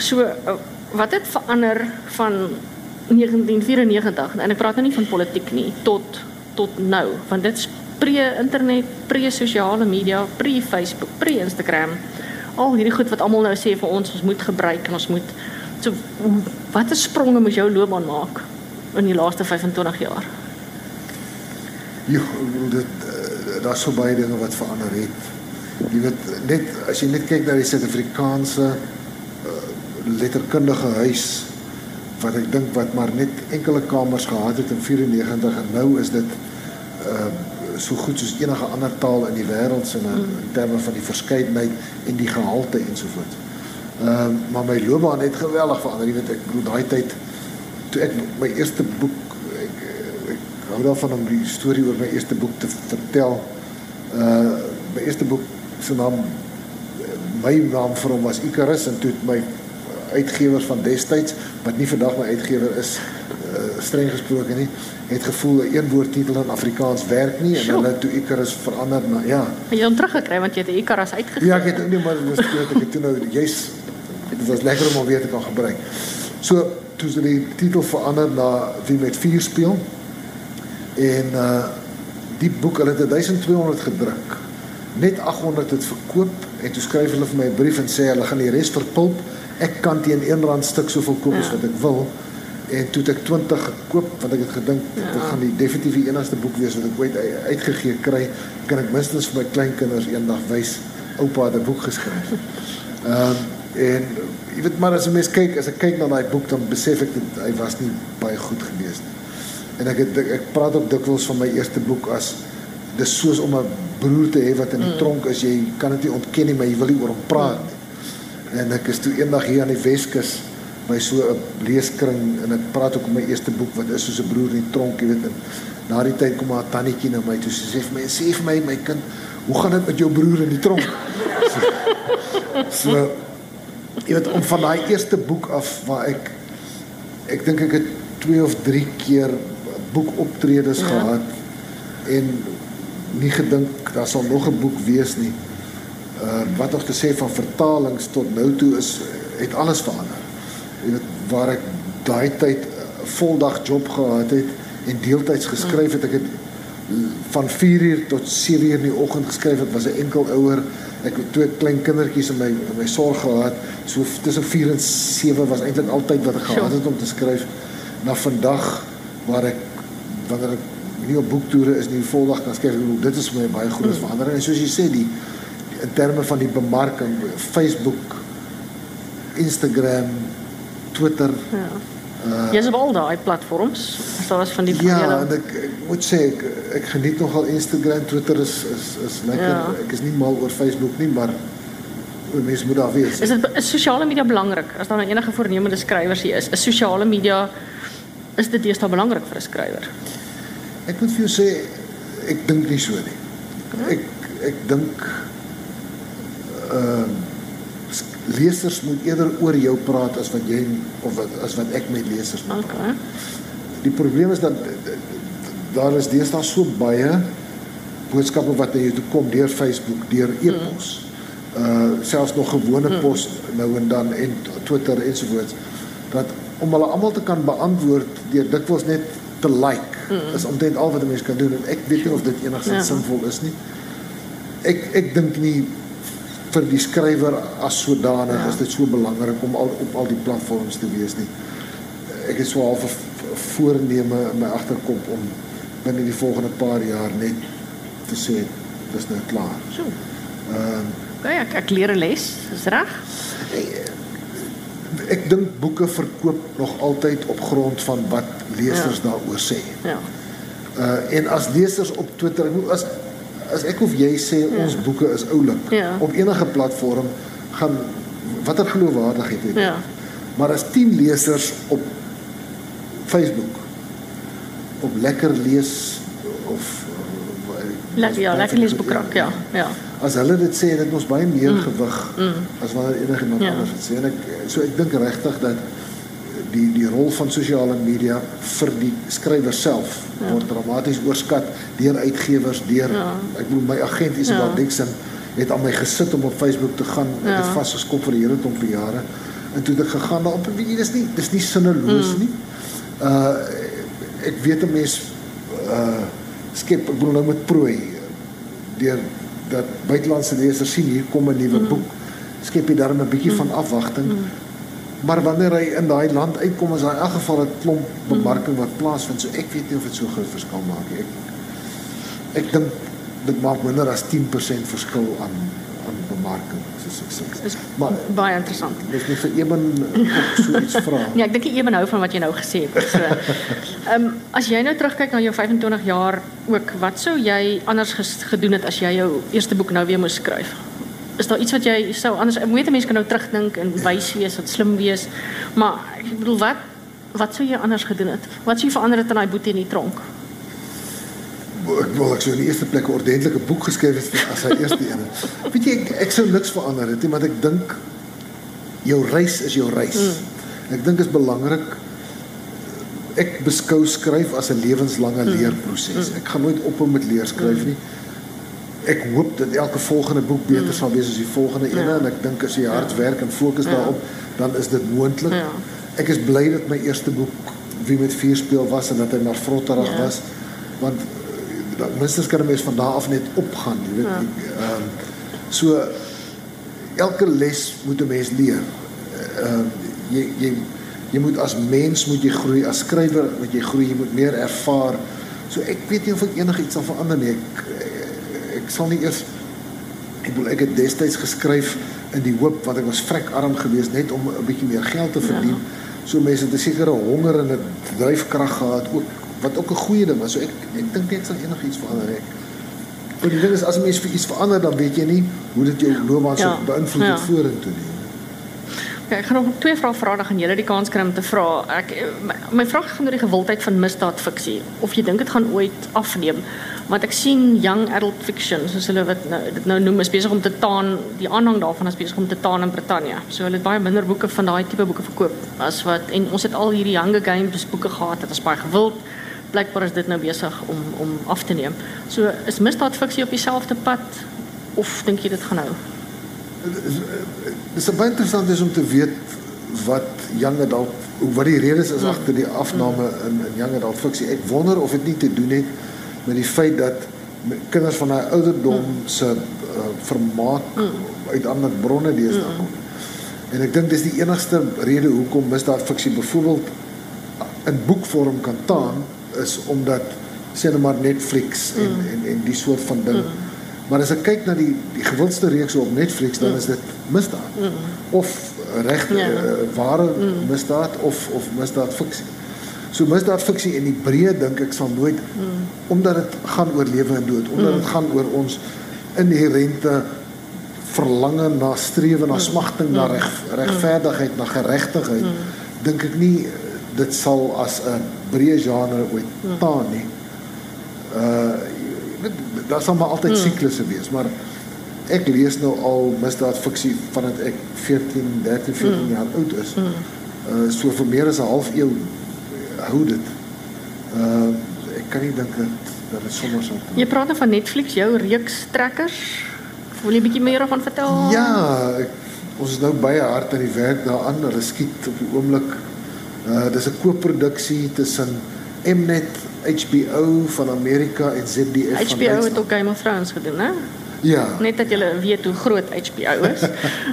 A: So uh, wat het verander van negentien vyf-en-negentig en ek praat nou nie van politiek nie tot tot nou, want dit is pre-internet, pre-sosiale media, pre-Facebook, pre-Instagram. Al hierdie goed wat almal nou sê vir ons ons moet gebruik en ons moet so watter spronge moet jou loopbaan maak in die laaste vyf-en-twintig jaar?
B: Jo, dit uh, daar's so baie dinge wat verander het. Jy weet net as jy net kyk na die Suid-Afrikaanse uh, letterkundige huis wat ek dink wat maar net enkele kamers gehad het in vyf-en-negentig en nou is dit uh, so goed soos enige ander taal in die wêreld se in, in terme van die verskeidenheid en die gehalte ensovoorts. Uh, maar my loopbaan het geweldig verander. Jy weet ek bedoel daai tyd toe ek my eerste boek ek, ek hou daarvan om die storie oor my eerste boek te vertel. Uh, my eerste boek se naam my naam vir hom was Icarus en toe my uitgewers van destyds wat nie vandag my uitgewer is uh, streng gesproke nie het gevoel 'n een woord titel in Afrikaans werk nie en hulle toe Icarus verander na ja.
A: En jy het hom teruggekry want jy het 'n Icarus uitgegee.
B: Ja, ek het nie maar dis ek het toe nou juis dit was lekker om hom weer te kan gebruik. So toe is die titel verander na Wie met vier speel en uh, die boek hulle het twaalf honderd gedruk. Net agt honderd het verkoop en toe skryf hulle vir my 'n brief en sê hulle gaan die res verpulp. Ek kan teen een rand stuk soveel koop as ja. wat ek wil. En toe het ek twintig gekoop want ek het gedink ja. dit gaan die definitief die enigste boek wees wat ek ooit uitgegee kry. Kan ek minstens vir my kleinkinders eendag wys oupa het 'n boek geskryf. Ehm um, en jy weet maar as 'n mens kyk, as ek kyk na daai boek dan besef ek dat hy was nie baie goed gewees nie. En ek het ek praat ook dikwels van my eerste boek as dis soos om 'n broer te hê wat in die mm. tronk is, jy kan dit nie ontken nie, maar jy wil nie oor hom praat nie. En ek is toe eendag hier aan die Weskus by so 'n leeskring en ek praat ook oor my eerste boek wat is soos 'n broer in die tronk, jy weet. En na die tyd kom haar tannetjie na my toe, sy sê vir my, sê vir my my kind, hoe gaan dit met jou broer in die tronk? so, so jy weet om van daai eerste boek af waar ek ek dink ek het twee of drie keer boekoptredes ja. gehad en nie gedink daar sal nog 'n boek wees nie. Uh, wat nog te sê van vertalings tot nou toe is het alles verander. Jy weet waar ek daai tyd 'n voldag job gehad het en deeltyds geskryf het, ek het van vier uur tot sewe uur in die oggend geskryf, het was 'n enkel ouer. Ek het twee klein kindertjies in my in my sorg gehad. So tussen vier en sewe was eintlik altyd wat ek gehad het om te skryf. Na vandag waar ek wanneer ek nie op boektoere is nie, voldag kan skryf. Dit is vir my baie groot verandering. En soos jy sê, die in terme van die bemarking, Facebook, Instagram, Twitter.
A: Ja. Uh, Jy is op al daai platforms. Daar is van die
B: Ja, hele... en ek, ek moet sê ek, ek geniet nogal Instagram, Twitter is is is lekker. Ja. Ek is nie mal oor Facebook nie, maar mense moet daar wees.
A: Is dit is sosiale media belangrik? As daar nou enige voornemende skrywers hier is, is sosiale media is dit deesdae belangrik vir 'n skrywer?
B: Ek moet vir jou sê ek dink nie so nie. Ek ek dink uh lesers moet eerder oor jou praat as wat jy of wat, as wat ek met lesers moet praat. Okay. Die probleem is dat daar is deesdae so baie boodskappe wat na jou toe kom deur Facebook, deur e-pos. Mm. Uh selfs nog gewone mm. pos nou en dan en Twitter ensovoorts. Dat om hulle almal te kan beantwoord deur dikwels net te like mm. is omtrent al wat 'n mens kan doen en ek weet nie of dit enigsins ja. sinvol is nie. Ek ek dink nie vir die skrywer as sodanig ja. is dit so belangrik om al op al die platforms te wees nie. Ek het so half 'n voorneme in my agterkop om binne die volgende paar jaar net te sê dis nou klaar.
A: So. Ehm uh, ja, ek, ek leer 'n les, is reg?
B: Ek dink boeke verkoop nog altyd op grond van wat lesers ja. daaroor sê. Ja. Uh en as lesers op Twitter, as as ek of jy sê ja. ons boeke is oulik ja. op enige platform gaan watter geloofwaardigheid het dit? Ja. Maar as tien lesers op Facebook op lekker lees of
A: lekker ja, lekker leesboekrak ja. ja.
B: As hulle dit sê, dit ons baie meer mm. gewig mm. as wanneer enige iemand ja. anders dit sê. En ek so ek dink regtig dat die die rol van sosiale media vir die skrywer self ja. word dramaties oorskat deur uitgewers, deur ja. ek bedoel my agent Isabel ja. Dixon het aan my gesit om op Facebook te gaan, ja. ek het vasgeskop vir die hele klomp jare. En toe het ek gegaan daarop, weet jy, dis nie, dis nie sinneloos mm. nie. Uh, ek weet 'n mens uh, skep, ek bedoel nou met prooi, deur dat buitelandse lesers sien, hier kom 'n nuwe mm. boek, skep jy daar 'n bietjie mm. van afwagting, mm. maar wanneer hy in daai land uitkom, is daar in elk geval 'n klomp bemarking wat plaasvind, so ek weet nie of dit so groot verskil maak nie. Ek, ek dink dit maak minder as tien persent verskil aan, aan bemarking, soos ek sê.
A: Dis maar baie interessant.
B: Dis nie vir Eben ook so iets vra.
A: Ja, ek dink jy Eben hou van wat jy nou gesê het. So, um, as jy nou terugkyk na jou vyf-en-twintig jaar ook, wat sou jy anders gedoen het as jy jou eerste boek nou weer moes skryf? Is daar iets wat jy sou anders, ek weet 'n mens kan nou terugdink en wys wees, wat slim wees, maar ek bedoel, wat wat sou jy anders gedoen het? Wat sou jy verander het in daai boetie in die tronk?
B: Ek wil ek so in die eerste plek 'n ordentlike boek geskryf het as hy eerste een. Weet jy, ek, ek sou niks verander het, want ek dink jou reis is jou reis. Mm. Ek dink is belangrik. Ek beskou skryf as 'n lewenslange mm. leerproses. Ek gaan nooit ophou met leer skryf mm. nie. Ek hoop dat elke volgende boek beter mm. sal wees as die volgende ene, ja. En ek dink as jy hard werk en fokus ja. daarop, dan is dit moontlik. Ja. Ek is bly dat my eerste boek Wie met vuur speel was en dat hy maar vrotterig ja. was, want minstens kan 'n mens van daar af net opgaan, jy weet. Ja. Um, so elke les moet 'n mens leer. Uh, jy jy jy moet as mens moet jy groei, as skrywer moet jy groei, jy moet meer ervaar. So ek weet nie of ek enigiets sal verander nie. Ek, ek sal nie eers ek bedoel ek het destyds geskryf in die hoop, want ek was vrekarm geweest net om 'n bietjie meer geld te verdien. Ja. So mense het 'n sekere honger en 'n dryfkrag gehad ook, wat ook 'n goeie ding was. So ek ek dink nie ek sal enigiets verander nie. Maar die ding is, as 'n mens vir iets verander, dan weet jy nie hoe dit jou loopbaan ja. sou beïnvloed het ja. vorentoe nie.
A: Okay, ek gaan nog twee vrae vra, dan gaan julle die kans kry om te vra. Ek my, my vraag gaan oor die gewildheid van misdaadfiksie, of jy dink dit gaan ooit afneem. Want ek sien young adult fiction, soos hulle wat nou, dit nou noem, is besig om te taan, die aanhang daarvan is besig om te taan in Brittanje. So hulle het baie minder boeke van daai tipe boeke verkoop as wat, en ons het al hierdie Hunger Games boeke gehad, dit is baie gewild. Blijkbaar is dit nou besig om om af te neem. So is misdaadfiksie op dieselfde pad, of dink jy dit gaan nou?
B: Dit is baie interessant is om te weet wat young adult, wat die redes is mm. agter die afname mm. in, in young adult fiksie. Ek wonder of dit nie te doen het met die feit dat kinders van daai ouderdom mm. se uh, vermaak mm. uit ander bronne deesdae kom. Mm. En ek dink dis die enigste rede hoekom misdaadfiksie byvoorbeeld in boekvorm kan taan, is omdat sê nou maar Netflix en, mm. en, en die soort van ding. Mm. Maar as ek kyk na die, die gewildste reeks op Netflix, dan mm. is dit misdaad. Mm. Of reg ja. uh, ware mm. misdaad of of misdaadfiksie. So misdaadfiksie in die breë dink ek sal nooit mm. omdat dit gaan oor lewe en dood, omdat dit mm. gaan oor ons inherente verlange na strewe, na smagting, mm. na reg, regverdigheid, na geregtigheid, mm. dink ek nie dit sal as 'n breë genre ooit taan nie. Uh daar sal maar altyd siklusse wees, maar ek lees nou al misdaadfiksie vandat ek veertien, dertien, veertien jaar oud is. Uh so vir meer as 'n half eeu hou dit. Uh ek kan nie dink dat dat dit sommer sou.
A: Jy praat nou van Netflix, jou reeks trekkers. Wil jy 'n bietjie meer daarvan vertel?
B: Ja, ek, ons is nou baie hard aan die werk daaraan. Hulle skiet op die oomblik. Uh, dis 'n koopproduksie tussen Mnet, H B O van Amerika en Z D F van
A: H B O het ook Game of Thrones gedoen, hè?
B: Ja.
A: Net dat julle weet hoe groot H B O is.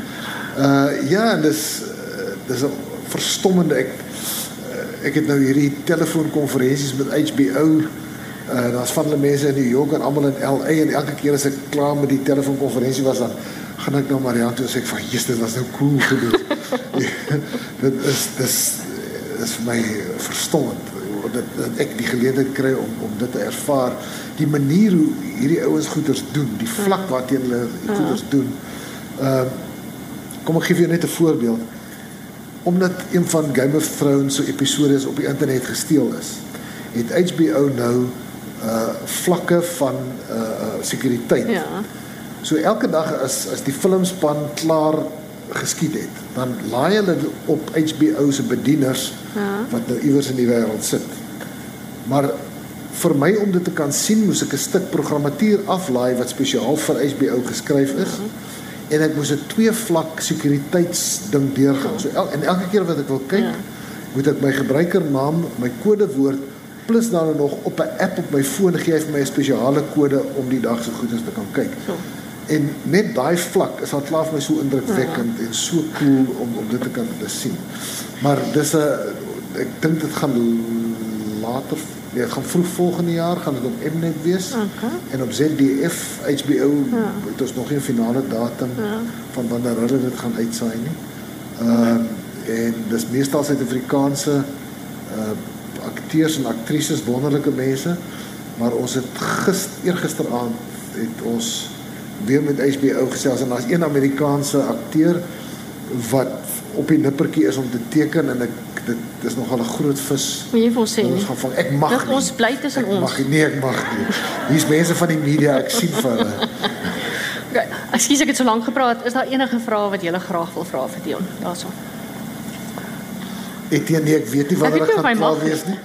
B: uh, ja, en dis uh, dis 'n verstommende ek uh, ek het nou hierdie telefoonkonferensies met H B O. Uh, daar's van hulle mense in New York en almal in L A, en elke keer as ek klaar met die telefoonkonferensie was, dan gaan ek nou Marianne toe en sê ek van, "Jesus, dit was nou cool gedoen." Dit is dis is vir my verstommend dat, dat ek die geleentheid kry om om dit te ervaar, die manier hoe hierdie ouens goeders doen, die vlak waarteen hulle die goeders doen. Uh, kom ek gee vir jou net 'n voorbeeld. Omdat een van Game of Thrones so episodes op die internet gesteel is, het H B O nou uh vlakke van uh sekuriteit.
A: Ja.
B: So elke dag as as die filmspan klaar geskiet het, dan laai hulle op H B O se bedieners ja. wat nou iewers in die wêreld sit. Maar vir my om dit te kan sien, moes ek 'n stuk programmatuur aflaai wat spesiaal vir H B O geskryf is. Ja. en ek moes 'n twee vlak sekuriteitsding deurgaan. So el, en elke keer wat ek wil kyk, ja. moet ek my gebruikernaam, my kodewoord plus dan nog op 'n app op my foon gee hy vir my 'n spesiale kode om die dag so goed as te kan kyk. So. En net daai vlak is al klaar vir my so indrukwekkend ja. en so cool om om dit te kan te sien. Maar dis 'n ek dink dit gaan later, nee, dit gaan vroeg volgende jaar gaan dit op Mnet wees. Okay. En op Z D F, H B O, ja. het ons nog geen finale datum ja. van wanneer hulle dit gaan uitsaai nie. Uh, en dis meestal Suid-Afrikaanse uh, akteurs en aktrises, wonderlike mense, maar ons het gister, eergisteraand het ons weer met H B O gesels en daar's een Amerikaanse akteur wat op die nippertjie is om te teken en ek dit is nogal 'n groot vis.
A: Moet jy vir ons sê nie?
B: Gaan vang. Ek mag nie.
A: Ons bly tussen ons.
B: Mag nie, ek mag nie. Hier's mense van die media, ek sien vir hulle.
A: Okay, ekskuus ek het so lank gepraat. Is daar enige vrae wat jy graag wil vra vir Dion? Daarso.
B: Etienne, nee, ek weet nie wanneer ek gaan klaar wees nie.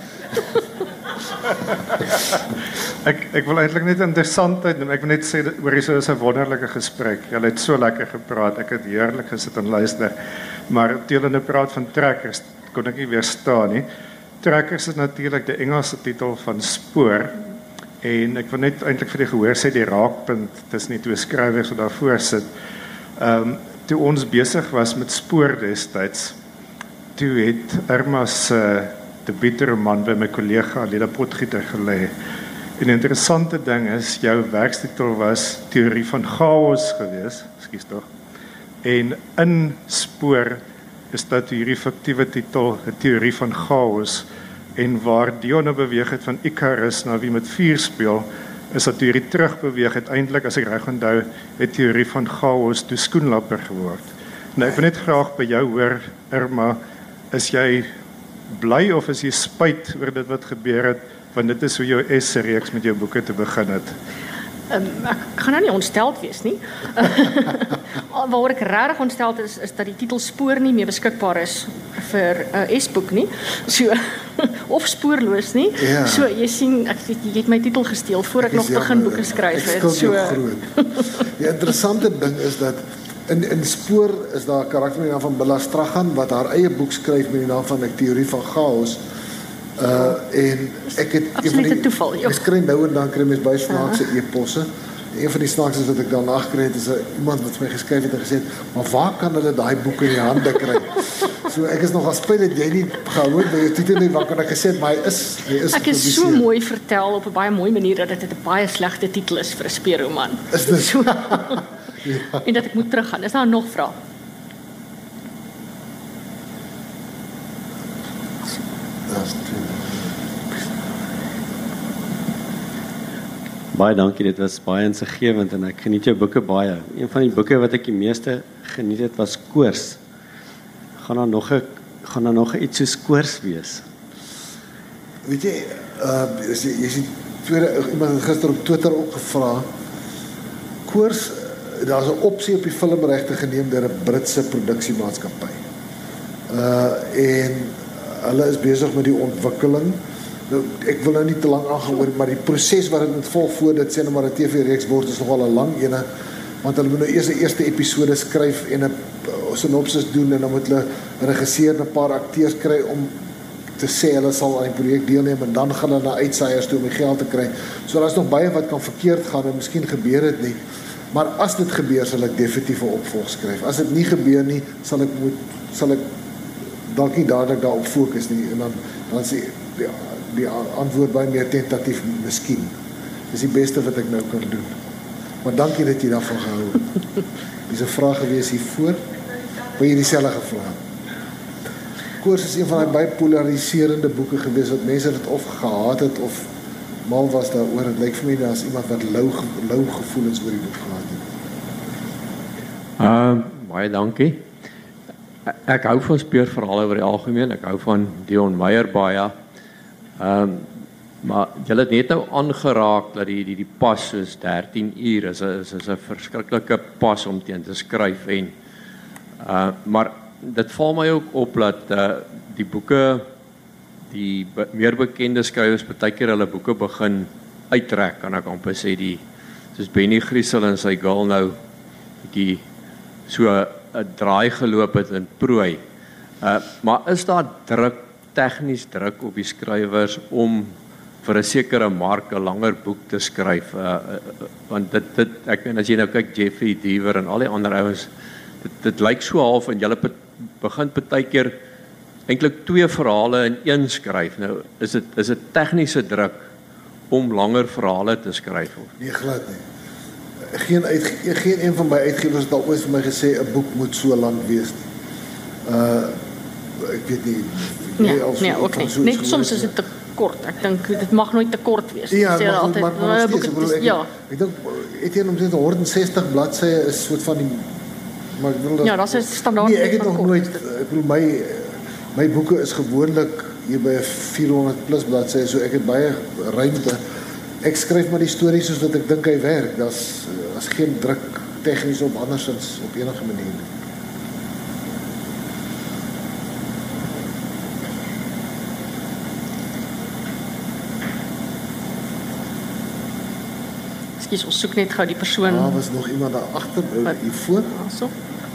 C: ek ek wil eintlik net interessantheid noem. Ek wil net sê dat oor hierdie is 'n wonderlike gesprek. Julle het so lekker gepraat. Ek het heerlik gesit en luister. Maar toe julle nou praat van trekkers, kon ek nie weerstaan nie. Trekkers is natuurlik die Engelse titel van spoor. En ek wil net eintlik vir die gehoor sê die raakpunt tussen die twee skrywers wat daarvoor sit. Ehm um, toe ons besig was met spoor destyds, toe het Irma se uh, debuutroman by my kollega Leda Potgieter gelê. En 'n interessante ding is, jou werkstitel was Teorie van Chaos geweest, ekskuus tog. En in spoor is dat hierdie fiktiewe titel 'n Teorie van Chaos, en waar Dion nou beweeg het van Icarus na wie met vuur speel, is dat hierdie terugbeweeg het eintlik, as ek reg onthou, 'n Teorie van Chaos toe skoenlapper geword. Nou ek wil net graag by jou hoor, Irma, is jy bly of is jy spyt oor dit wat gebeur het, want dit is hoe jou esse-reeks met jou boeke te begin het?
A: Um, ek gaan nou nie ontsteld wees nie. Waar ek regtig ontsteld is, is dat die titel Spoor nie meer beskikbaar is vir 'n uh, S-boek nie. So of spoorloos nie. Ja. So jy sien, ek jy het my titel gesteel voor ek nog begin boeke skryf het.
B: So groot. Die interessante ding is dat in in Spoor is daar 'n karakter met die naam van Billa Strachan wat haar eie boek skryf met die naam van 'n Teorie van Chaos. Uh en ek het
A: absolute toeval.
B: Ek skryf nou en dan kry mens baie snaakse uh-huh. e-posse. Een van die snaakses wat ek dan nagekry het is 'n iemand wat vir my geskryf het en gesê het, "Maar waar kan hulle daai boek in die hande kry?" So ek is nogal spyt dat jy nie gehou het by jou titel nie, wat kan ek gesê het, maar hy is hy is
A: Ek is so mooi vertel op 'n baie mooi manier dat dit 'n baie slegte titel is vir 'n speurroman.
B: Is dit
A: so? Ja. En dat ek moet teruggaan. Is daar nog vrae?
D: Baie dankie, dit was baie insiggewend en ek geniet jou boeke baie. Een van die boeke wat ek die meeste geniet het was Koors. Gaan daar nog 'n gaan daar nog iets soos Koors wees?
B: Weet jy, uh jy sien tweede iemand het gister op Twitter ook gevra. Koors, daar's 'n opsie op die filmregte geneem deur 'n Britse produksiemaatskappy. Uh en hulle is besig met die ontwikkeling. Nou, ek wil nou nie te lank aangaan oor, maar die proses wat dit moet volg voor dit sê nou maar 'n T V-reeks word is nogal 'n lang ene, want hulle moet nou eers 'n eerste episode skryf en 'n synopsis doen en dan moet hulle 'n regisseur en 'n paar akteurs kry om te sê hulle sal aan die projek deelneem en dan gaan hulle na uitsaaiers toe om die geld te kry. So daar's nog baie wat kan verkeerd gaan en miskien gebeur dit nie. Maar as dit gebeur, sal ek definitief 'n opvolg skryf. As dit nie gebeur nie, sal ek moet sal ek dalk nie dadelik daarop fokus nie en dan dan sê ja, die antwoord baie meer tentatief miskien. Dis die beste wat ek nou kan doen. Maar dankie dat jy daarvan gehou het. Dis 'n vraag gewees hiervoor. Wil jy dieselfde gevra? Koors is een van die baie polariserende boeke gewees wat mense dit of gehaat het of mal was daaroor. Dit lyk vir my daar's iemand wat lou lou gevoelens oor die boek gehad het.
E: Uh, baie dankie. Ek hou van speurverhale oor die algemeen. Ek hou van Dion Meyer baie. Ehm um, maar jy het net nou aangeraak dat die die die pas soos dertien uur is is is 'n verskriklike pas om teen te skryf en uh maar dit val my ook op dat uh die boeke die be, meer bekende skrywers baie keer hulle boeke begin uittrek, kan ek amper sê, die soos Benny Griesel en sy girl nou bietjie so 'n draai geloop het in prooi. Uh, maar is daar druk, tegnies druk op die skrywers om vir 'n sekere mark 'n langer boek te skryf? Uh, uh, want dit dit ek meen as jy nou kyk Jeffrey Deaver en al die ander ouens, dit dit lyk so half en julle begin partykeer eintlik twee verhale in een skryf. Nou is dit is dit tegniese druk om langer verhale te skryf of?
B: Nee, glad nie. Geen uit geen een van my uitgewers het al ooit vir my gesê 'n boek moet so lank wees nie. Uh ek weet nie.
A: Nee, nee, ook nie. Net soms is dit te kort. Ek dink dit mag nooit te kort wees.
B: Ja,
A: sê
B: maar,
A: altyd,
B: maar, maar
A: uh,
B: steeds,
A: boek,
B: ek bedoel,
A: is,
B: ek,
A: ja.
B: ek dink Etienne omtrent honderdsestig bladsye is soort van die maar ek bedoel
A: Ja, dat is standaard.
B: Nee, ek het nog
A: kort.
B: nooit ek bedoel my my boeke is gewoonlik hier by vierhonderd plus bladsye, so ek het baie ruimte. Ek skryf maar die stories soos wat ek dink hy werk. Daar's as geen druk tegnies op andersins op enige manier.
A: Ekskuus, ons soek net gou die persoon.
B: Daar was nog iemand daar agter, hier voor.
A: Daarso.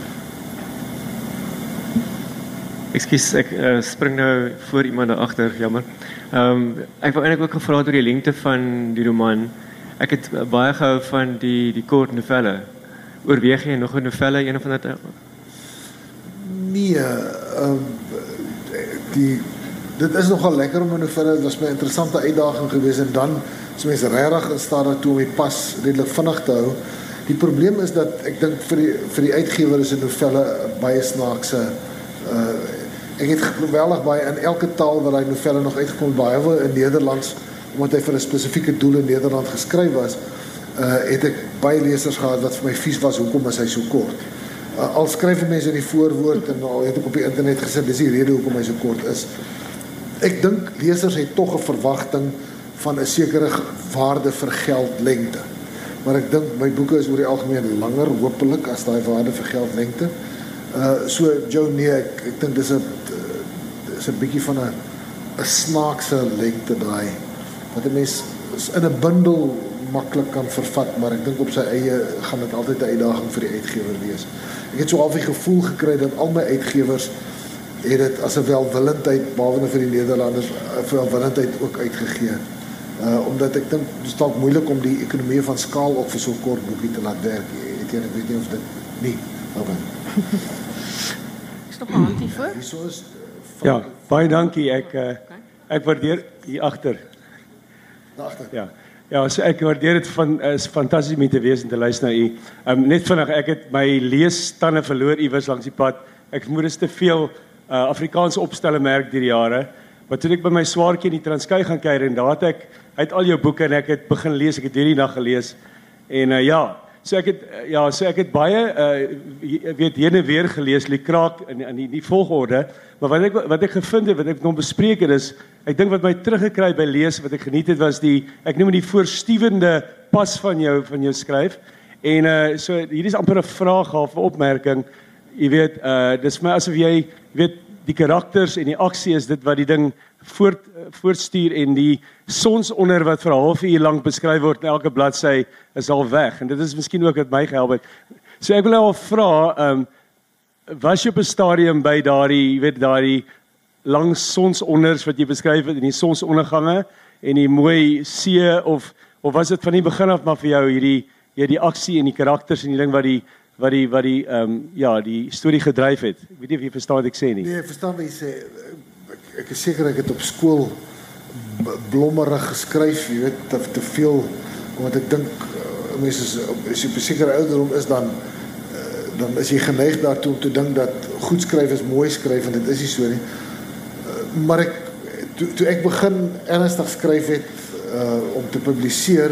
F: Ekskuus, ek uh, spring nou voor iemand daar agter, jammer. Ehm um, ek wou eintlik ook gevra het oor die lengte van die roman. Ek het uh, baie gehou van die die kort novelle. Oorweeg jy nog 'n novelle, een of ander?
B: Nee, ehm um, die dit is nogal lekker om 'n novelle, dit was my 'n interessante uitdaging geweest en dan is mense regtig in staat daartoe om die pas redelik vinnig te hou. Die probleem is dat ek dink vir die vir die uitgewer is 'n novelle baie snaakse uh ek het geweldig baie in elke taal waar hy novelle nog uitgekom, baie wel in Nederlands, omdat hy vir 'n spesifieke doel in Nederland geskryf was, uh het ek baie lesers gehad wat vir my vies was, hoekom is hy so kort? Uh, al skryf mense in die voorwoord en al het ek op die internet gesê, dis die rede hoekom hy so kort is. Ek dink lesers het tog 'n verwagting van 'n sekere waarde vir geld lengte. Maar ek dink my boeke is oor die algemeen langer, hopelik, as daai waarde vir geld lengte. Uh so Joe, nee, ek ek dink dis 'n dis 'n bietjie van 'n 'n snaakse lengte daai wat 'n mens in 'n bundel maklik kan vervat, maar ek dink op sy eie gaan dit altyd 'n uitdaging vir die uitgewer wees. Ek het so half die gevoel gekry dat al my uitgewers het dit as 'n welwillendheid, behalwe vir die Nederlanders, 'n welwillendheid ook uitgegee. Uh omdat ek dink dit is dalk moeilik om die ekonomie van skaal ook vir so 'n kort boekie te laat werk. Ek weet nie of dit nie. Okay.
A: Is nog 'n handjie voor?
B: Hierso is
G: Ja, baie dankie. Ek uh, ek waardeer hier agter.
B: Daar agter.
G: Ja. Ja, so ek waardeer dit van is fantasties om te wees en te luister na u. Um, net vinnig, ek het my leestande verloor iewers langs die pad. Ek vermoed dit is te veel uh, Afrikaanse opstelle merk deur die jare. Maar toe ek by my swaartjie in die Transkei gaan kuier en daar het ek uit al jou boeke en ek het begin lees, ek het hierdie nag gelees. En uh, ja, so ek het uh, ja, so ek het baie uh, weet heen en weer gelees, Liekraak in in die, die volgorde, maar wat ek wat ek gevind het, wat ek nog bespreek het is, ek dink wat my teruggekry by lees wat ek geniet het was die ek noem die voorstuwende pas van jou van jou skryf. En uh, so hierdie is amper 'n vraag of 'n opmerking. Jy weet, uh dis my asof jy, jy weet die karakters en die aksie is dit wat die ding voort voortstuur en die sonsonder wat vir 'n halfuur lank beskryf word in elke bladsy is al weg en dit is miskien ook wat my gehelp het. So ek wil nou al vra, ehm um, was jy op 'n stadium by daardie, jy weet daardie lang sonsonders wat jy beskryf het en die sonsondergange en die mooi see of of was dit van die begin af maar vir jou hierdie hierdie aksie en die karakters en die ding wat die wat die wat die ehm um, ja, die storie gedryf het. Ek weet nie of jy verstaan wat ek sê nie.
B: Nee, ek verstaan wat jy sê. Ek, ek is seker ek het op skool blommerig geskryf, jy weet, te, te veel want ek dink uh, mense is as jy op 'n sekere ouderdom is dan uh, dan is jy geneig daartoe om te dink dat goed skryf is mooi skryf en dit is nie so nie. Uh, maar ek toe, toe ek begin ernstig skryf het uh, om te publiseer,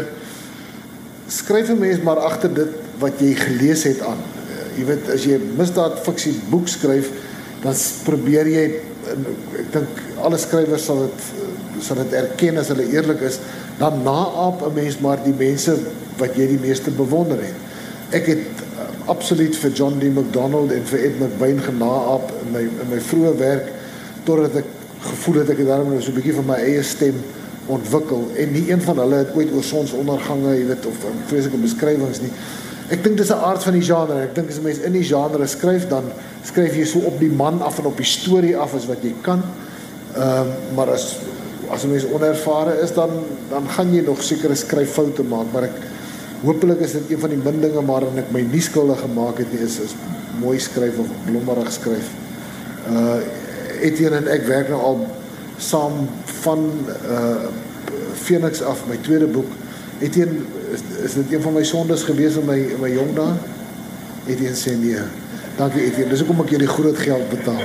B: skryf 'n mens maar agter dit wat jy gelees het aan. Uh, jy weet, as jy 'n misdaadfiksie boek skryf, dan probeer jy, ek dink alle skrywers sal dit sal dit erken as hulle eerlik is, dan naaap 'n mens maar die mense wat jy die meeste bewonder het. Ek het uh, absoluut vir John D. MacDonald en vir Ed McBain genaaap in my in my vroeë werk totdat ek gevoel het ek het daarom nou so 'n bietjie van my eie stem ontwikkel en nie een van hulle het ooit oor sonsondergange, jy weet, of vreeslike beskrywings nie. ek dink dis 'n aard van die genre. Ek dink as 'n mens in die genre skryf, dan skryf jy so op die man af en op die storie af as wat jy kan. Ehm um, maar as as 'n mens onervare is, dan dan gaan jy nog sekere skryffoute maak, maar ek hopelik is dit een van die min dinge waarin ek my nie skuldig gemaak het nie, is is mooi skryf of blommerig skryf. Uh Etienne en ek werk nou al saam van uh Phoenix af, my tweede boek. Etienne, is, is dit een van my sondes gewees in my in my jong dae? Etienne sê nee. Dankie Etienne. Dis hoekom ek jou die groot geld betaal.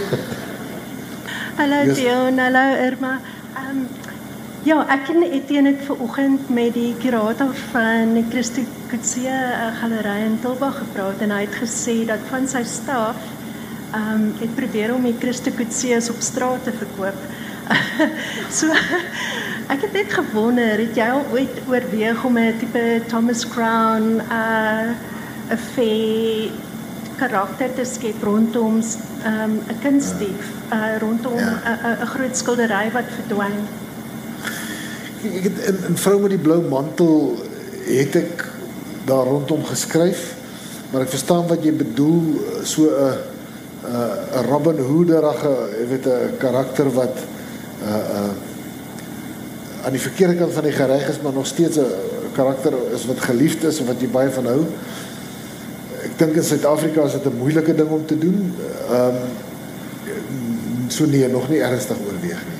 H: Hallo yes. Dion, hallo Irma. Um, ja, ek en Etienne het vanoggend met die kurator van die Christo Coetzee Galery in Tulbagh gepraat en hy het gesê dat van sy staf um, het probeer om die Christo Coetzees op straat te verkoop. So, ek het net gewonder, het jy al ooit oorweeg om 'n tipe Thomas Crown, 'n uh, fee karakter te skep rondom 'n um, kunstdief, uh, rondom 'n ja. uh, groot skildery wat verdwyn?
B: Ek het in, in Vrou met die Blou Mantel het ek daar rondom geskryf, maar ek verstaan wat jy bedoel, so 'n 'n Robin Hooderige, jy weet 'n karakter wat uh, uh, aan die verkeerde kant van die gereg is, maar nog steeds 'n karakter is wat geliefd is en wat jy baie van hou. Ek dink in Suid-Afrika is dit 'n moeilike ding om te doen. Ehm um, so nee, nog nie ernstig oorweeg nie.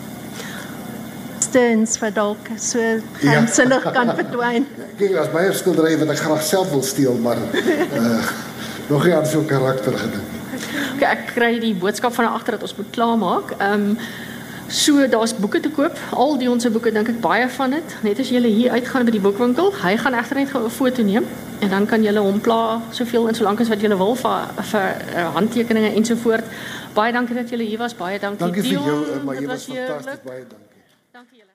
H: Steens wat dalk so geheimsinnig ja. kan verdwyn.
B: Kyk, as baie skilderye wat ek graag self wil steel, maar uh, nog nie aan so 'n karakter gedink.
A: Okay, ek kry die boodskap van agter dat ons moet klaarmaak. Ehm um, So daar's boeke te koop. Al die ons boeke dink ek baie van dit. Net as julle hier uitgaan by die boekwinkel, hy gaan egter net 'n foto neem en dan kan julle hom pla soveel en solank as wat julle wil vir vir uh, handtekeninge ensovoort. Baie dankie dat julle hier was. Baie dankie.
B: Dankie vir jou, maar jy was fantasties. Baie dankie.
A: Dankie julle.